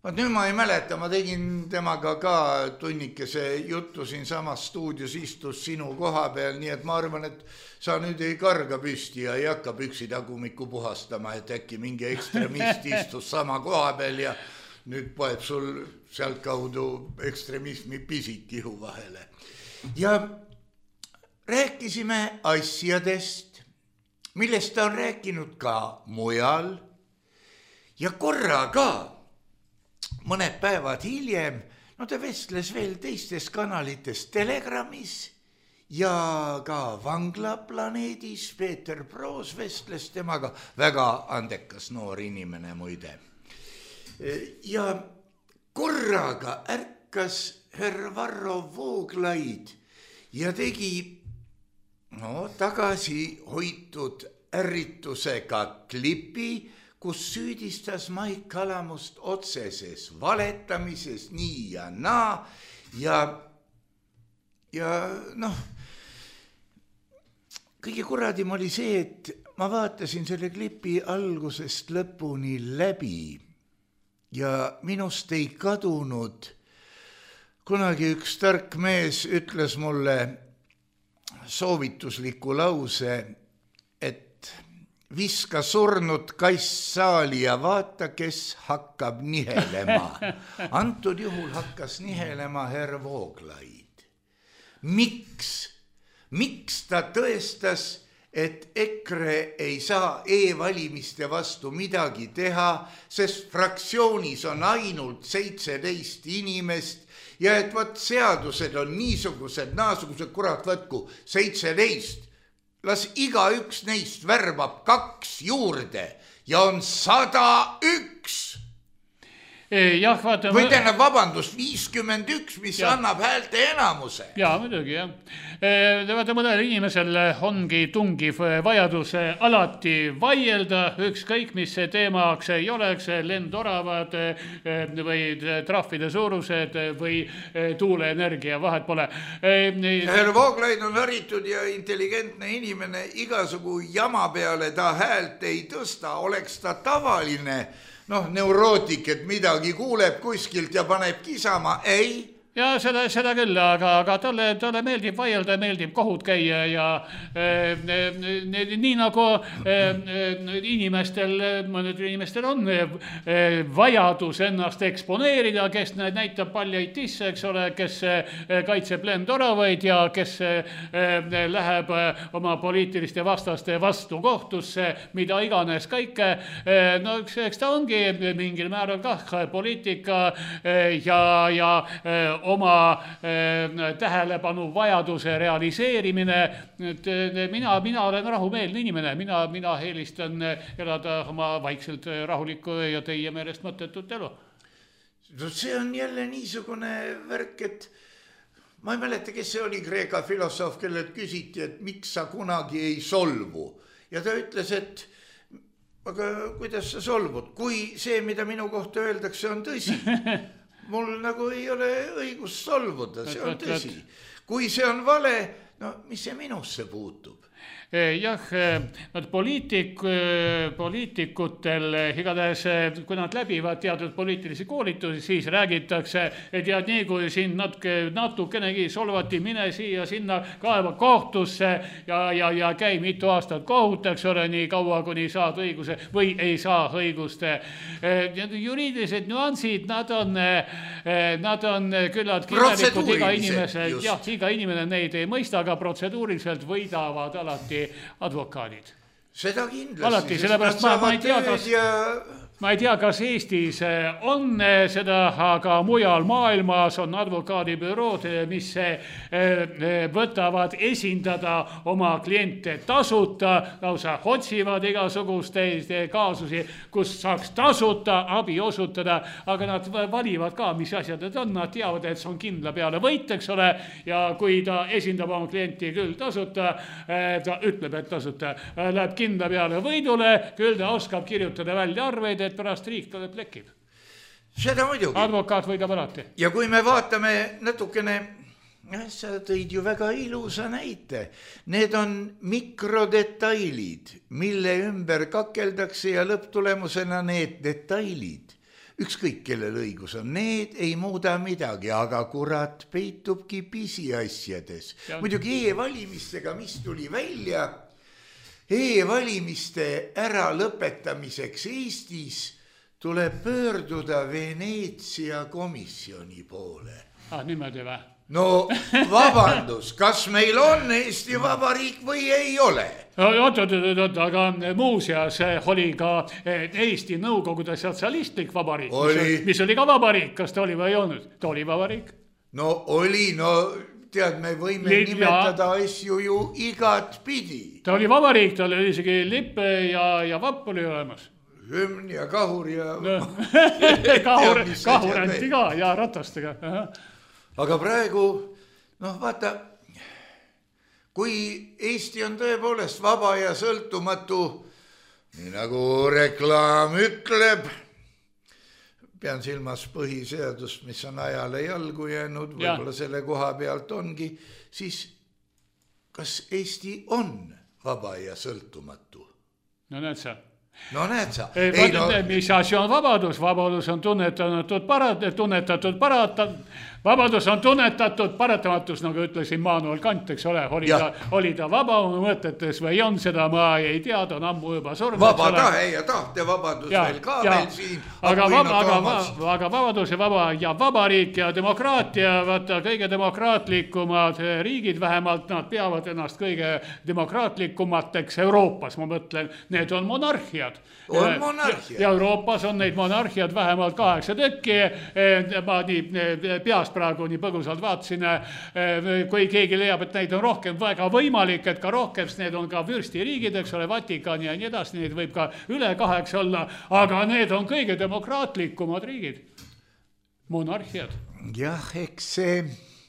Speaker 3: Nüüd ma ei mäleta, ma tegin temaga ka tunnikese juttu siin samas stuudios istus sinu koha peal, nii et ma arvan, et sa nüüd ei karga püsti ja ei hakka püksitagumikku puhastama, et äkki mingi ekstremist istus sama koha peal ja nüüd poeb sul sealt kaudu ekstremismi pisik ihu vahele. Ja rääkisime asjadest, millest ta on rääkinud ka mujal ja korra ka mõned päevad hiljem, no ta vestles veel teistes kanalites Telegramis ja ka Vanglaplaneedis. Peeter Proos vestles temaga, väga andekas noor inimene muide. Ja korraga ärkas herr Varro Vooglaid ja tegi tagasi hoitud ärritusega klipi, kus süüdistas Maik Kalamust otseses valetamises nii ja naa ja kõige kuradim oli see, et ma vaatasin selle klipi algusest lõpuni läbi ja minust ei kadunud. Kunagi üks tark mees ütles mulle soovitusliku lause, et viska surnud kass saali ja vaata, kes hakkab nihelema. Antud juhul hakkas nihelema herr Vooglaid. Miks ta tõestas, et EKRE ei saa e-valimiste vastu midagi teha, sest fraktsioonis on ainult 17 inimest ja et võt seadused on niisugused, naasugused, kurat võtku 17. Las igaüks neist värbab 2 juurde ja on 101.
Speaker 4: Jah, vaata...
Speaker 3: Või tähendab, vabandust, 51, mis annab häälte enamuse.
Speaker 4: Jaa, muidugi, jah. Vaata, mõnel inimesel ongi tungiv vajadus alati vaielda, ükskõik mis see teemaks ei oleks, lendoravad või trahvide suurused või tuuleenergia, vahet pole.
Speaker 3: Herr Vooglaid on haritud ja intelligentne inimene, igasugu jama peale ta häält ei tõsta, oleks ta tavaline neurootik, et midagi kuuleb kuskilt ja paneb kisama, ei.
Speaker 4: Ja seda küll, aga talle meeldib vaielda, meeldib kohut käia ja nii nagu mõned inimestel on vajadus ennast eksponeerida, kes näitab paljaid tisse, eks ole, kes kaitseb lendoravaid ja kes läheb oma poliitiliste vastaste vastu kohtusse, mida iganes kõike. No eks ta ongi mingil määral kah poliitika ja oma tähelepanu vajaduse realiseerimine. Mina olen rahumeelne inimene, mina eelistan elada oma vaikselt rahulikku ja teie meelest mõttetut elu.
Speaker 3: See on jälle niisugune värk, et ma ei mäleta, kes see oli Kreeka filosoof, kellelt küsiti, et miks sa kunagi ei solvu. Ja ta ütles, et aga kuidas sa solvud, kui see, mida minu kohta öeldakse, on tõsi. Mul nagu ei ole õigus solvuda, see on tõsi. Kui see on vale, mis see minusse puutub?
Speaker 4: Jah, poliitikutel igatahes, kui nad läbivad teatud poliitilisi koolitusi, siis räägitakse, et nii kui siin natukenegi solvati, mine siia sinna kaeva kohtusse ja käi mitu aastat kohutaks ole nii kaua, kuni saad õiguse või ei saa õiguste. Juriidilised nüansid, nad on küllalt kirjalikud iga inimene neid ei mõista, aga protseduuriliselt võidavad alati advokaadid.
Speaker 3: Seda kindlasti.
Speaker 4: Alati, sellepärast ma ei tea, kas Eestis on seda, aga mujal maailmas on advokaadibürood, mis võtavad esindada oma kliente tasuta, lausa otsivad igasugust kaasusi, kus saaks tasuta abi osutada, aga nad valivad ka, mis asjad need on, nad teavad, et see on kindla peale võit, eks ole, ja kui ta esindab oma klienti küll tasuta, ta ütleb, et tasuta läheb kindla peale võidule, küll ta oskab kirjutada välja arveid, et pärast riik talle plekib.
Speaker 3: Seda muidugi.
Speaker 4: Advokaat võidab alati.
Speaker 3: Ja kui me vaatame natukene, sa tõid ju väga ilusa näite. Need on mikrodetailid, mille ümber kakeldakse ja lõpptulemusena need detailid ükskõik kellel õigus on, need ei muuda midagi, aga kurat peitubki pisiasjades. Muidugi e-valimistega, mis tuli välja, e-valimiste ära lõpetamiseks Eestis tuleb pöörduda Veneetsia komisjoni poole.
Speaker 4: Niimoodi või?
Speaker 3: No vabandus, kas meil on Eesti Vabariik või ei ole?
Speaker 4: Oot, aga muuseas oli ka Eesti Nõukogude Sotsialistlik Vabariik, mis oli ka vabariik, kas ta oli või ei olnud? Ta oli vabariik?
Speaker 3: No oli, tead, me võime nimetada asju ju igat pidi.
Speaker 4: Ta oli vabariik, ta oli isegi lipp ja vapp oli olemas.
Speaker 3: Hümn ja kahur ja...
Speaker 4: kahur anti ka ja ratastega.
Speaker 3: Aga praegu, vaata, kui Eesti on tõepoolest vaba ja sõltumatu, nii nagu reklaam ütleb, pean silmas põhiseadust, mis on ajale jalgu jäänud, võib-olla selle koha pealt ongi, siis kas Eesti on vaba ja sõltumatu?
Speaker 4: No näed sa. Mis asi on vabadus? Vabadus on vabadus on tunnetatud paratamatus, nagu ütles Immanuel Kant, eks ole, oli ta vaba oma mõtetes või on seda, ma ei tea, ta on ammu juba surnud.
Speaker 3: Vaba tahe ja tahtevabadus veel ka veel siin.
Speaker 4: Aga vabadus ja vabariik ja demokraatia, vaata kõige demokraatlikumad riigid, vähemalt nad peavad ennast kõige demokraatlikumateks Euroopas, ma mõtlen, need on monarhiad.
Speaker 3: On monarhiad.
Speaker 4: Ja Euroopas on neid monarhiad vähemalt 8 tükki, ma nii peast praegu nii põgusalt vaatasin, kui keegi leiab, et neid on rohkem, väga võimalik, et ka rohkem, sest need on ka vürstiriigid, eks ole, Vatikani ja nii edasi, neid võib ka üle 8 olla, aga need on kõige demokraatlikumad riigid, monarhiad.
Speaker 3: Jah, eks see,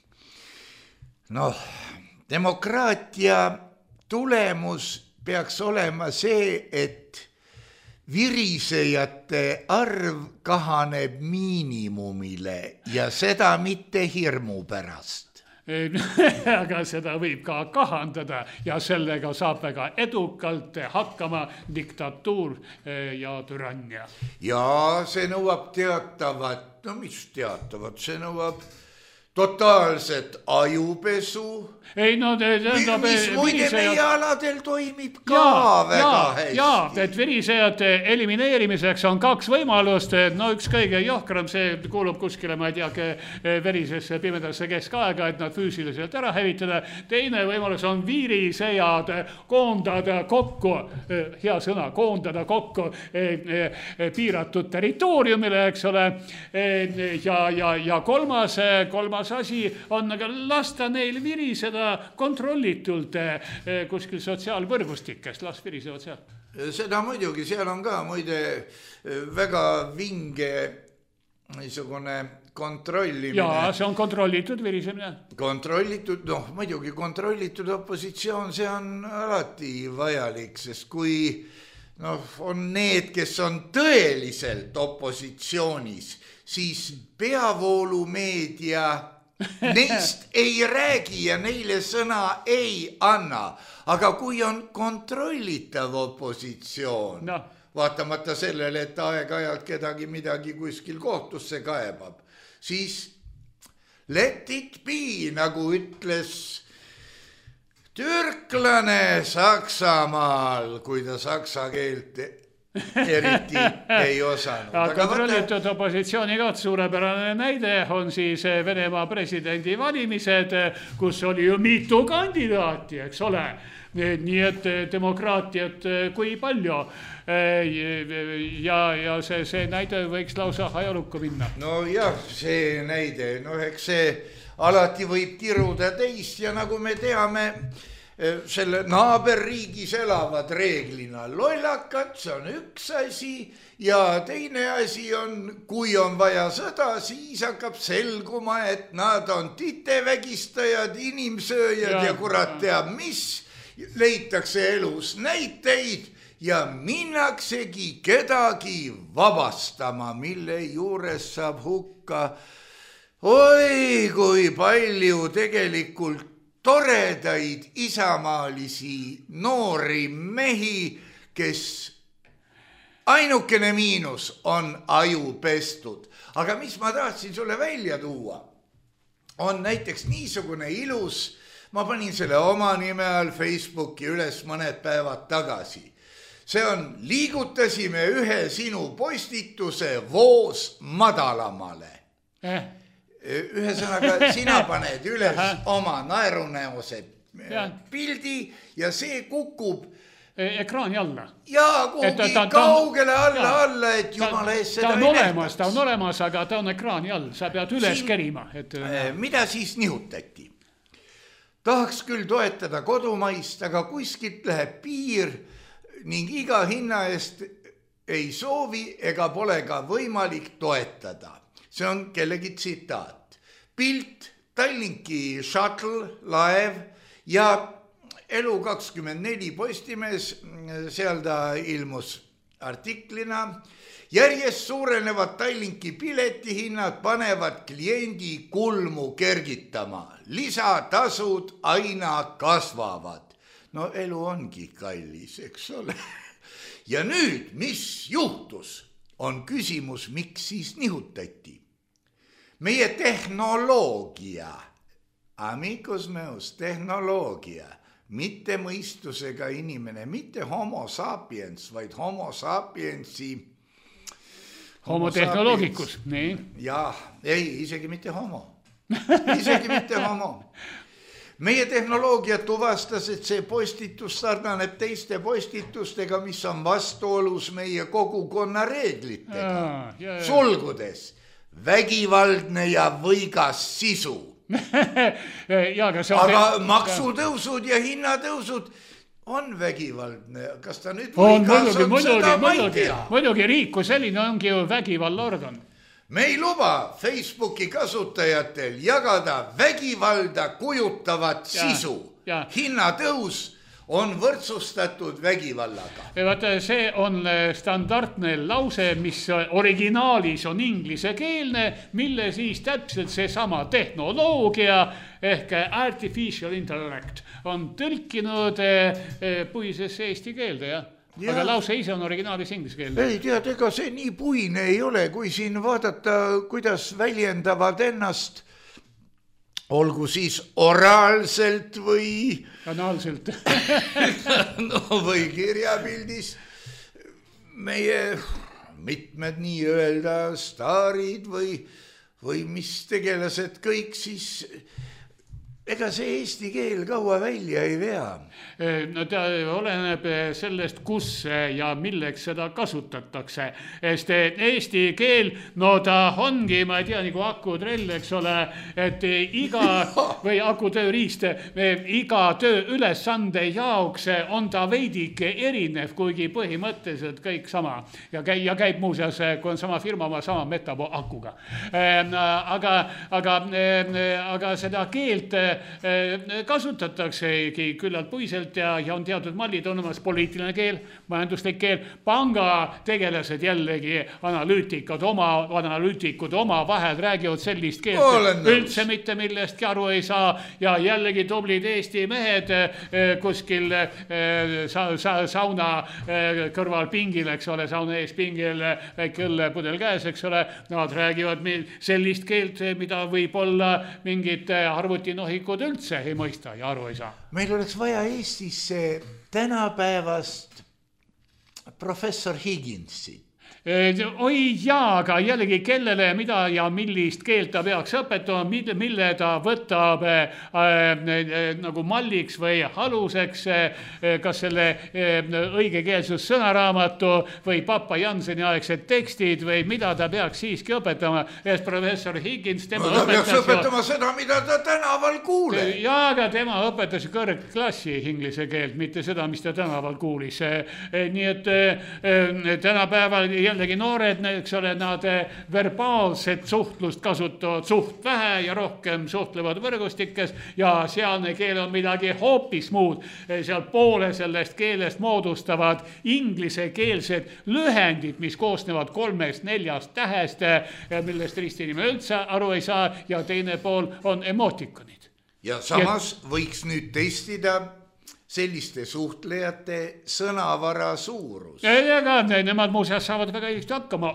Speaker 3: demokraatia tulemus peaks olema see, et virisejate arv kahaneb miinimumile ja seda mitte hirmu pärast.
Speaker 4: Aga seda võib ka kahandada ja sellega saab väga edukalt hakkama diktatuur ja türannia.
Speaker 3: Ja see nõuab teatavat, see nõuab totaalset ajupesu. Mis muide meie aladel toimib ka väga hästi.
Speaker 4: Jaa, et virisejate elimineerimiseks on 2 võimalust. Üks kõige johkram, see kuulub kuskile, ma ei tea, verisesse pimedasse keskaega, et nad füüsiliselt ära hävitada. Teine võimalus on virisejad koondada kokku, hea sõna, koondada kokku piiratud territooriumile, eks ole. Ja kolmas asi on lasta neil viriseda kontrollitult kuskil sotsiaalvõrgustikest, las virisevad seal.
Speaker 3: Seda muidugi, seal on ka muide väga vinge niisugune kontrollimine.
Speaker 4: Jaa, see on kontrollitud virisemine.
Speaker 3: Kontrollitud, muidugi kontrollitud opositsioon, see on alati vajalik, sest kui on need, kes on tõeliselt opositsioonis, siis peavoolumeedia neist ei räägi ja neile sõna ei anna. Aga kui on kontrollitav opositsioon, vaatamata sellele, et aeg-ajalt kedagi midagi kuskil kohtusse kaebab, siis let it be, nagu ütles türklane Saksamaal, kui ta saksa keelt eriti ei osanud.
Speaker 4: Kontrollitud opositsiooni ka suurepärane näide on siis Venemaa presidendi valimised, kus oli ju mitu kandidaati, eks ole. Nii et demokraatiat kui palju ja see näide võiks lausa ajalukku minna.
Speaker 3: No jah, see näide, eks see alati võib tiruda teist ja nagu me teame, selle naaberriigis elavad reeglina lollakad, see on üks asi ja teine asi on, kui on vaja sõda, siis hakkab selguma, et nad on titevägistajad, inimsööjad ja kurat teab mis, leitakse elus näiteid ja minnaksegi kedagi vabastama, mille juures saab hukka oi kui palju tegelikult toredaid isamaalisi noori mehi, kes ainukene miinus on aju pestud. Aga mis ma tahtsin sulle välja tuua, on näiteks niisugune ilus, ma panin selle oma nime all Facebooki üles mõned päevad tagasi. See on, liigutasime ühe sinu postituse voos madalamale. Ühesõnaga, sina paned üles oma naerunäose pildi ja see kukub
Speaker 4: ekraani alla.
Speaker 3: Jaa, kuhugi kaugele alla, et jumala ees seda
Speaker 4: ei nähtaks. Ta on olemas, aga ta on ekraani all. Sa pead üles kerima.
Speaker 3: Mida siis nihutati? Tahaks küll toetada kodumaist, aga kuskilt läheb piir ning iga hinna eest ei soovi ega pole ka võimalik toetada. See on kellegi tsitaat. Pilt, Tallinki shuttle, laev ja Elu24 Postimees, seal ta ilmus artiklina. Järjest suurenevad Tallinki piletihinnad panevad kliendi kulmu kergitama. Lisatasud aina kasvavad. No elu ongi kallis, eks ole. Ja nüüd, mis juhtus, on küsimus, miks siis nihutati. Meie tehnoloogia, amigos meus, tehnoloogia, mitte mõistusega inimene, mitte homo sapiens, vaid homo sapiensi.
Speaker 4: Homo tehnoloogikus, nii.
Speaker 3: Jaa, ei, isegi mitte homo. Isegi mitte homo. Meie tehnoloogia tuvastas, et see postitus sarnaneb teiste postitustega, mis on vastuolus meie kogukonna reeglitega. Sulgudes, vägivaldne ja võigas sisu. Aga maksutõusud ja hinnatõusud on vägivaldne. Kas ta nüüd võigas on, seda ma ei tea.
Speaker 4: Muidugi riik, kui selline ongi ju vägivalorgan.
Speaker 3: Me ei luba Facebooki kasutajatel jagada vägivalda kujutavat sisu. Hinnatõus on võrdsustatud vägivallaga.
Speaker 4: Vaata, see on standardne lause, mis originaalis on inglisekeelne, mille siis täpselt see sama tehnoloogia ehk artificial intellect on tõlkinud puisesse eesti keelde, jah. Aga lause ise on originaalis ingliskeelne.
Speaker 3: Ei tead, ega see nii puine ei ole, kui siin vaadata, kuidas väljendavad ennast, olgu siis oraalselt või
Speaker 4: kanaalselt
Speaker 3: või kirjapildis meie mitmed nii-öelda staarid või mis tegelased kõik siis. Ega see eesti keel kaua välja ei vea.
Speaker 4: No ta oleneb sellest, kus ja milleks seda kasutatakse. Sest eesti keel, no ta ongi, ma ei tea, nagu akutrell, eks ole, et või akutööriist, iga töö ülesande jaoks on ta veidike erinev, kuigi põhimõtteliselt kõik sama. Ja käib muuseas, kui on sama firma, sama metabo akuga. Aga seda keelt kasutataksegi küllalt puiselt ja on teatud mallid, on olemas poliitiline keel, majanduslik keel, pangategelased jällegi analüütikud oma vahel räägivad sellist keelt, üldse mitte millestki aru ei saa ja jällegi tublid Eesti mehed kuskil sauna kõrval pingil, eks ole, sauna ees pingil, väike õllepudel käes, eks ole, nad räägivad sellist keelt, mida võib olla mingid arvutinohikud üldse ei mõista ja aru ei saa.
Speaker 3: Meil oleks vaja Eestisse tänapäevast professor Higginsit.
Speaker 4: Oi jaa, aga jällegi kellele mida ja millist keelt ta peaks õpetama, mille ta võtab nagu malliks või aluseks, kas selle õigekeelsus sõnaraamatu või Papa Janseni aegsed tekstid või mida ta peaks siiski õpetama. Professor Higgins,
Speaker 3: ta peaks õpetama seda, mida ta tänaval kuuleb.
Speaker 4: Jaa, aga tema õpetas kõrgklassi inglise keelt, mitte seda, mis ta tänaval kuulis. Nii et tänapäeval jällegi noored, eks ole, nad verbaalset suhtlust kasutavad suht vähe ja rohkem suhtlevad võrgustikes ja sealne keel on midagi hoopis muud. Seal poole sellest keelest moodustavad inglisekeelsed lühendid, mis koosnevad 3-4 tähest, millest ristinime üldse aru ei saa ja teine pool on emotikonid.
Speaker 3: Ja samas võiks nüüd testida selliste suhtlejate sõnavara suurus.
Speaker 4: Aga nemad muuseas saavad väga ilusti hakkama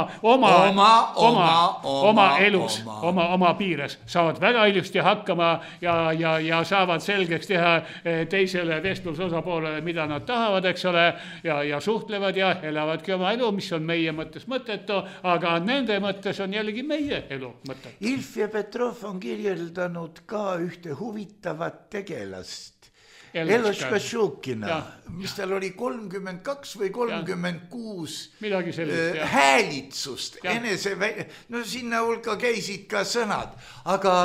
Speaker 4: oma elus, oma piires saavad väga ilusti hakkama ja saavad selgeks teha teisele vestluse osapoolele, mida nad tahavad, eks ole, ja suhtlevad ja elavadki oma elu, mis on meie mõttes mõttetu, aga nende mõttes on jällegi meie elu mõttetu.
Speaker 3: Ilf ja Petrov on kirjeldanud ka ühte huvitavat tegelast. Eloška Šukina, mis tal oli 32 või 36 häälitsust, no sinna hulka käisid ka sõnad, aga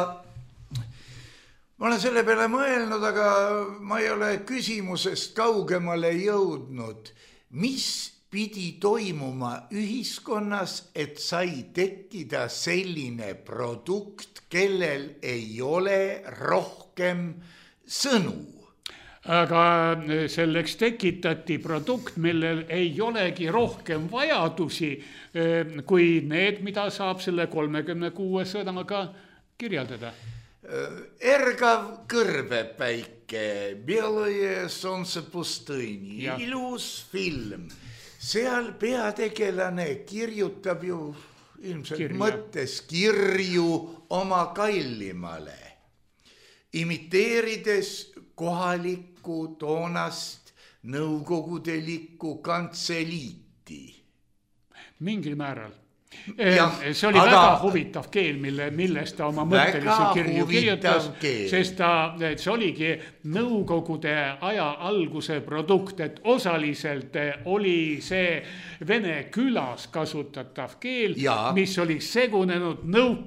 Speaker 3: ma olen selle peale mõelnud, aga ma ei ole küsimusest kaugemale jõudnud, mis pidi toimuma ühiskonnas, et sai tekkida selline produkt, kellel ei ole rohkem sõnu.
Speaker 4: Aga selleks tekitati produkt, millel ei olegi rohkem vajadusi kui need, mida saab selle 36 sõnaga kirjeldada.
Speaker 3: Ergav kõrvepäike, Белое солнце пустыни, ilus film. Seal peategelane kirjutab ju ilmselt mõttes kirju oma kallimale, imiteerides kohalikku toonast nõukogudelikku kantseliiti.
Speaker 4: Mingil määral. See oli väga huvitav keel, millest ta oma mõttelisi kirju kirjutas, sest see oligi nõukogude aja alguse produkt, et osaliselt oli see vene külas kasutatav keel, mis oli segunenud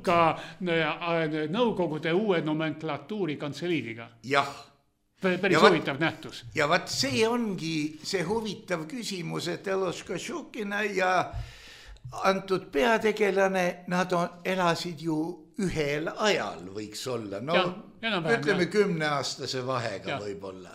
Speaker 4: nõukogude uue nomenklatuuri kantseliidiga. Päris huvitav nähtus.
Speaker 3: Ja vaat see ongi see huvitav küsimus, et Eloška Šukina ja antud peategelane, nad elasid ju ühel ajal, võiks olla. No, ütleme 10-aastase vahega võib-olla.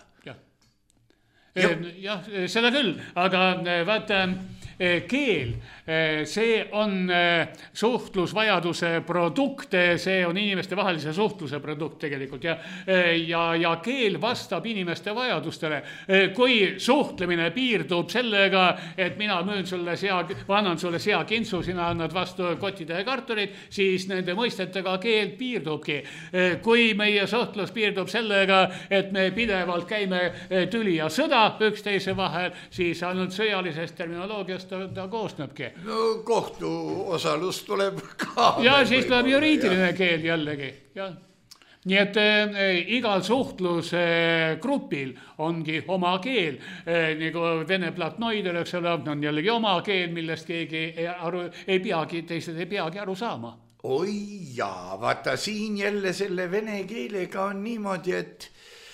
Speaker 4: Jah, seda küll, aga vaata, keel, see on suhtlusvajaduse produkt, see on inimeste vahelise suhtluse produkt tegelikult ja keel vastab inimeste vajadustele. Kui suhtlemine piirdub sellega, et mina annan sulle seakintsu, sina annad vastu kottide ja karturid, siis nende mõistetega keel piirdubki. Kui meie suhtlus piirdub sellega, et me pidevalt käime tüli ja sõda üksteise vahel, siis ainult sõjalisest terminoloogiast ta koosnebki.
Speaker 3: No kohtu osalus tuleb ka.
Speaker 4: Ja siis tuleb juriidiline keel jällegi. Nii et igal suhtlusgrupil ongi oma keel, nagu vene platnoidel, eks ole, on jällegi oma keel, millest keegi teised ei peagi aru saama.
Speaker 3: Oi jaa, vaata siin jälle selle vene keelega on niimoodi, et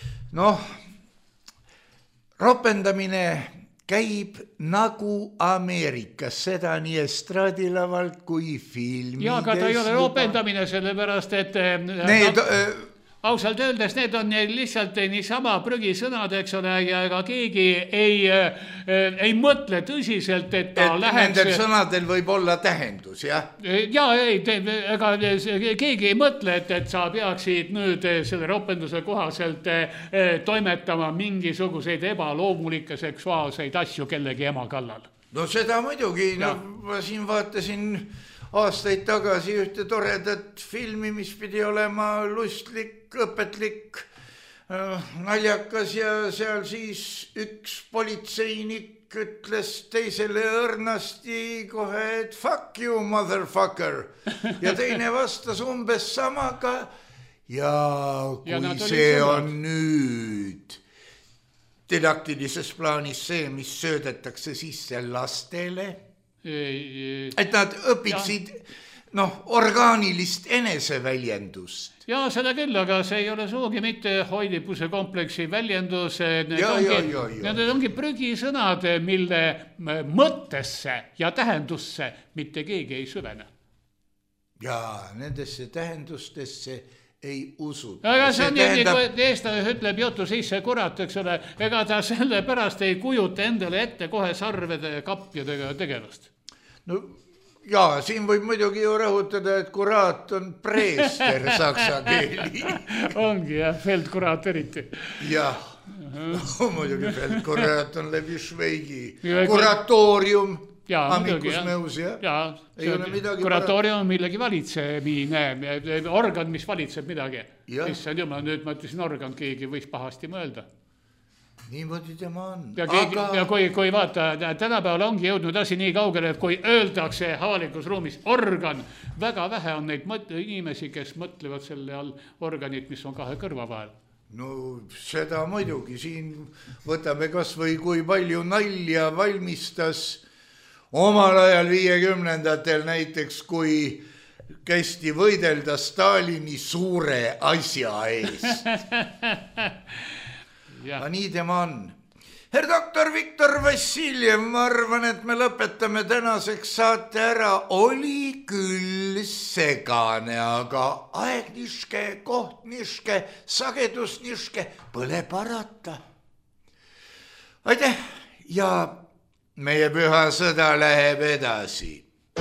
Speaker 3: ropendamine käib nagu Ameerikas, seda nii estraadilavalt kui filmides.
Speaker 4: Ja, aga ta ei ole ropendamine, sellepärast, et ausalt öeldes need on lihtsalt niisama prügisõnad, eks ole, ja ega keegi ei mõtle tõsiselt, et ta läheks...
Speaker 3: Nendel sõnadel võib olla tähendus, jah?
Speaker 4: Ja, ega keegi ei mõtle, et sa peaksid nüüd selle ropenduse kohaselt toimetama mingisuguseid ebaloomulikke seksuaalseid asju kellegi ema kallal.
Speaker 3: No seda muidugi, ma siin vaatasin aastaid tagasi ühte toredat filmi, mis pidi olema lustlik, õpetlik, naljakas ja seal siis üks politseinik ütles teisele õrnasti kohe, et fuck you, motherfucker. Ja teine vastas umbes samaga ja kui see on nüüd didaktilises plaanis see, mis söödetakse sisse lastele, et nad õpiksid orgaanilist eneseväljendust.
Speaker 4: Ja seda küll, aga see ei ole suugi mitte hoidipuse kompleksi väljendus. Need ongi prügisõnad, mille mõttesse ja tähendusse mitte keegi ei süvene.
Speaker 3: Ja nendesse tähendustesse ei usu.
Speaker 4: Aga see on nii, kui eestlane ütleb jutu sisse kurat, eks ole, ega ta selle pärast ei kujuta endale ette kohe sarvede kapjadega tegelast.
Speaker 3: No jaa, siin võib muidugi ju rõhutada, et kuraat on preester saksa keeli.
Speaker 4: Ongi jah, feldkuraat eriti.
Speaker 3: Jah. Muidugi Feldkurat on läbi Šveigi. Kuratoorium. Amikus nõus, jah?
Speaker 4: Jaa, kuratoorium on millegi valitsemine, organ, mis valitseb midagi. Issand jumal, nüüd ma ütlesin organ, keegi võiks pahasti mõelda.
Speaker 3: Niimoodi tema on.
Speaker 4: Ja kui vaata, tänapäeval ongi jõudnud asi nii kaugele, et kui öeldakse avalikus ruumis organ, väga vähe on neid inimesi, kes mõtlevad selle all organit, mis on kahe kõrva vahel.
Speaker 3: No seda muidugi, siin võtame kas või kui palju nalja valmistas omal ajal 50-ndatel näiteks, kui kästi võidelda Stalini suure asja eest. Aga nii tema on. Herr doktor Viktor Vassiljev, ma arvan, et me lõpetame tänaseks saate ära. Oli küll segane, aga aeg niške, koht niške, sagedus niške, põle parata. Aitäh ja meie püha sõda läheb edasi.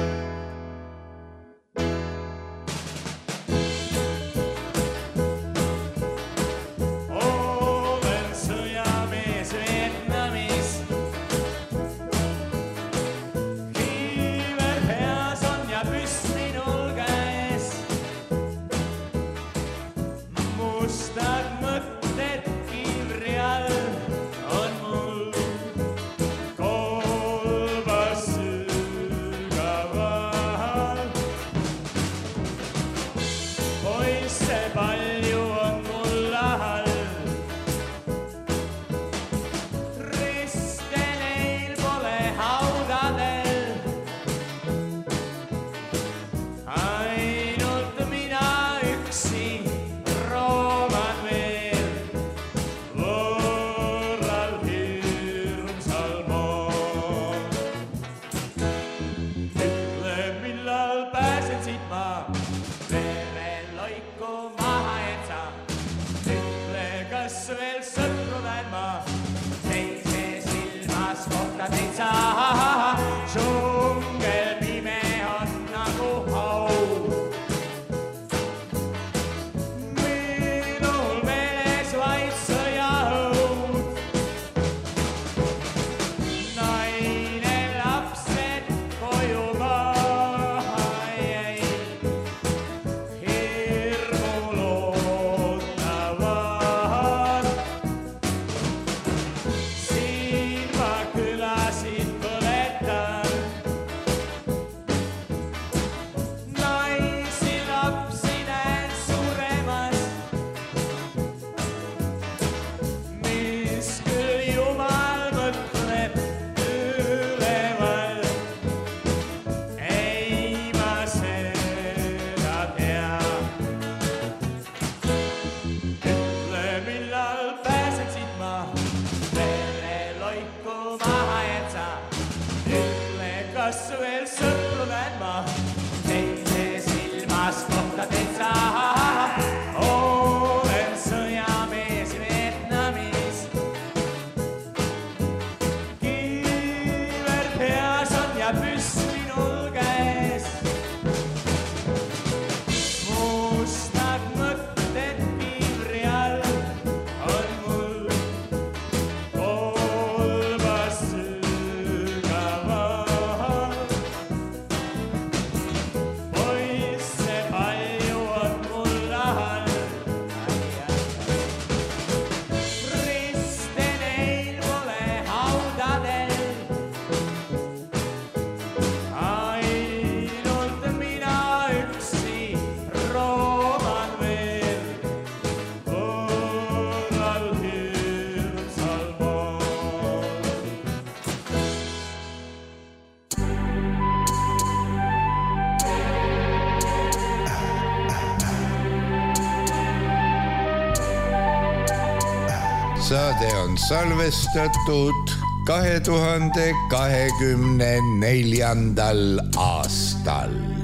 Speaker 3: Saade on salvestatud 2024. aastal.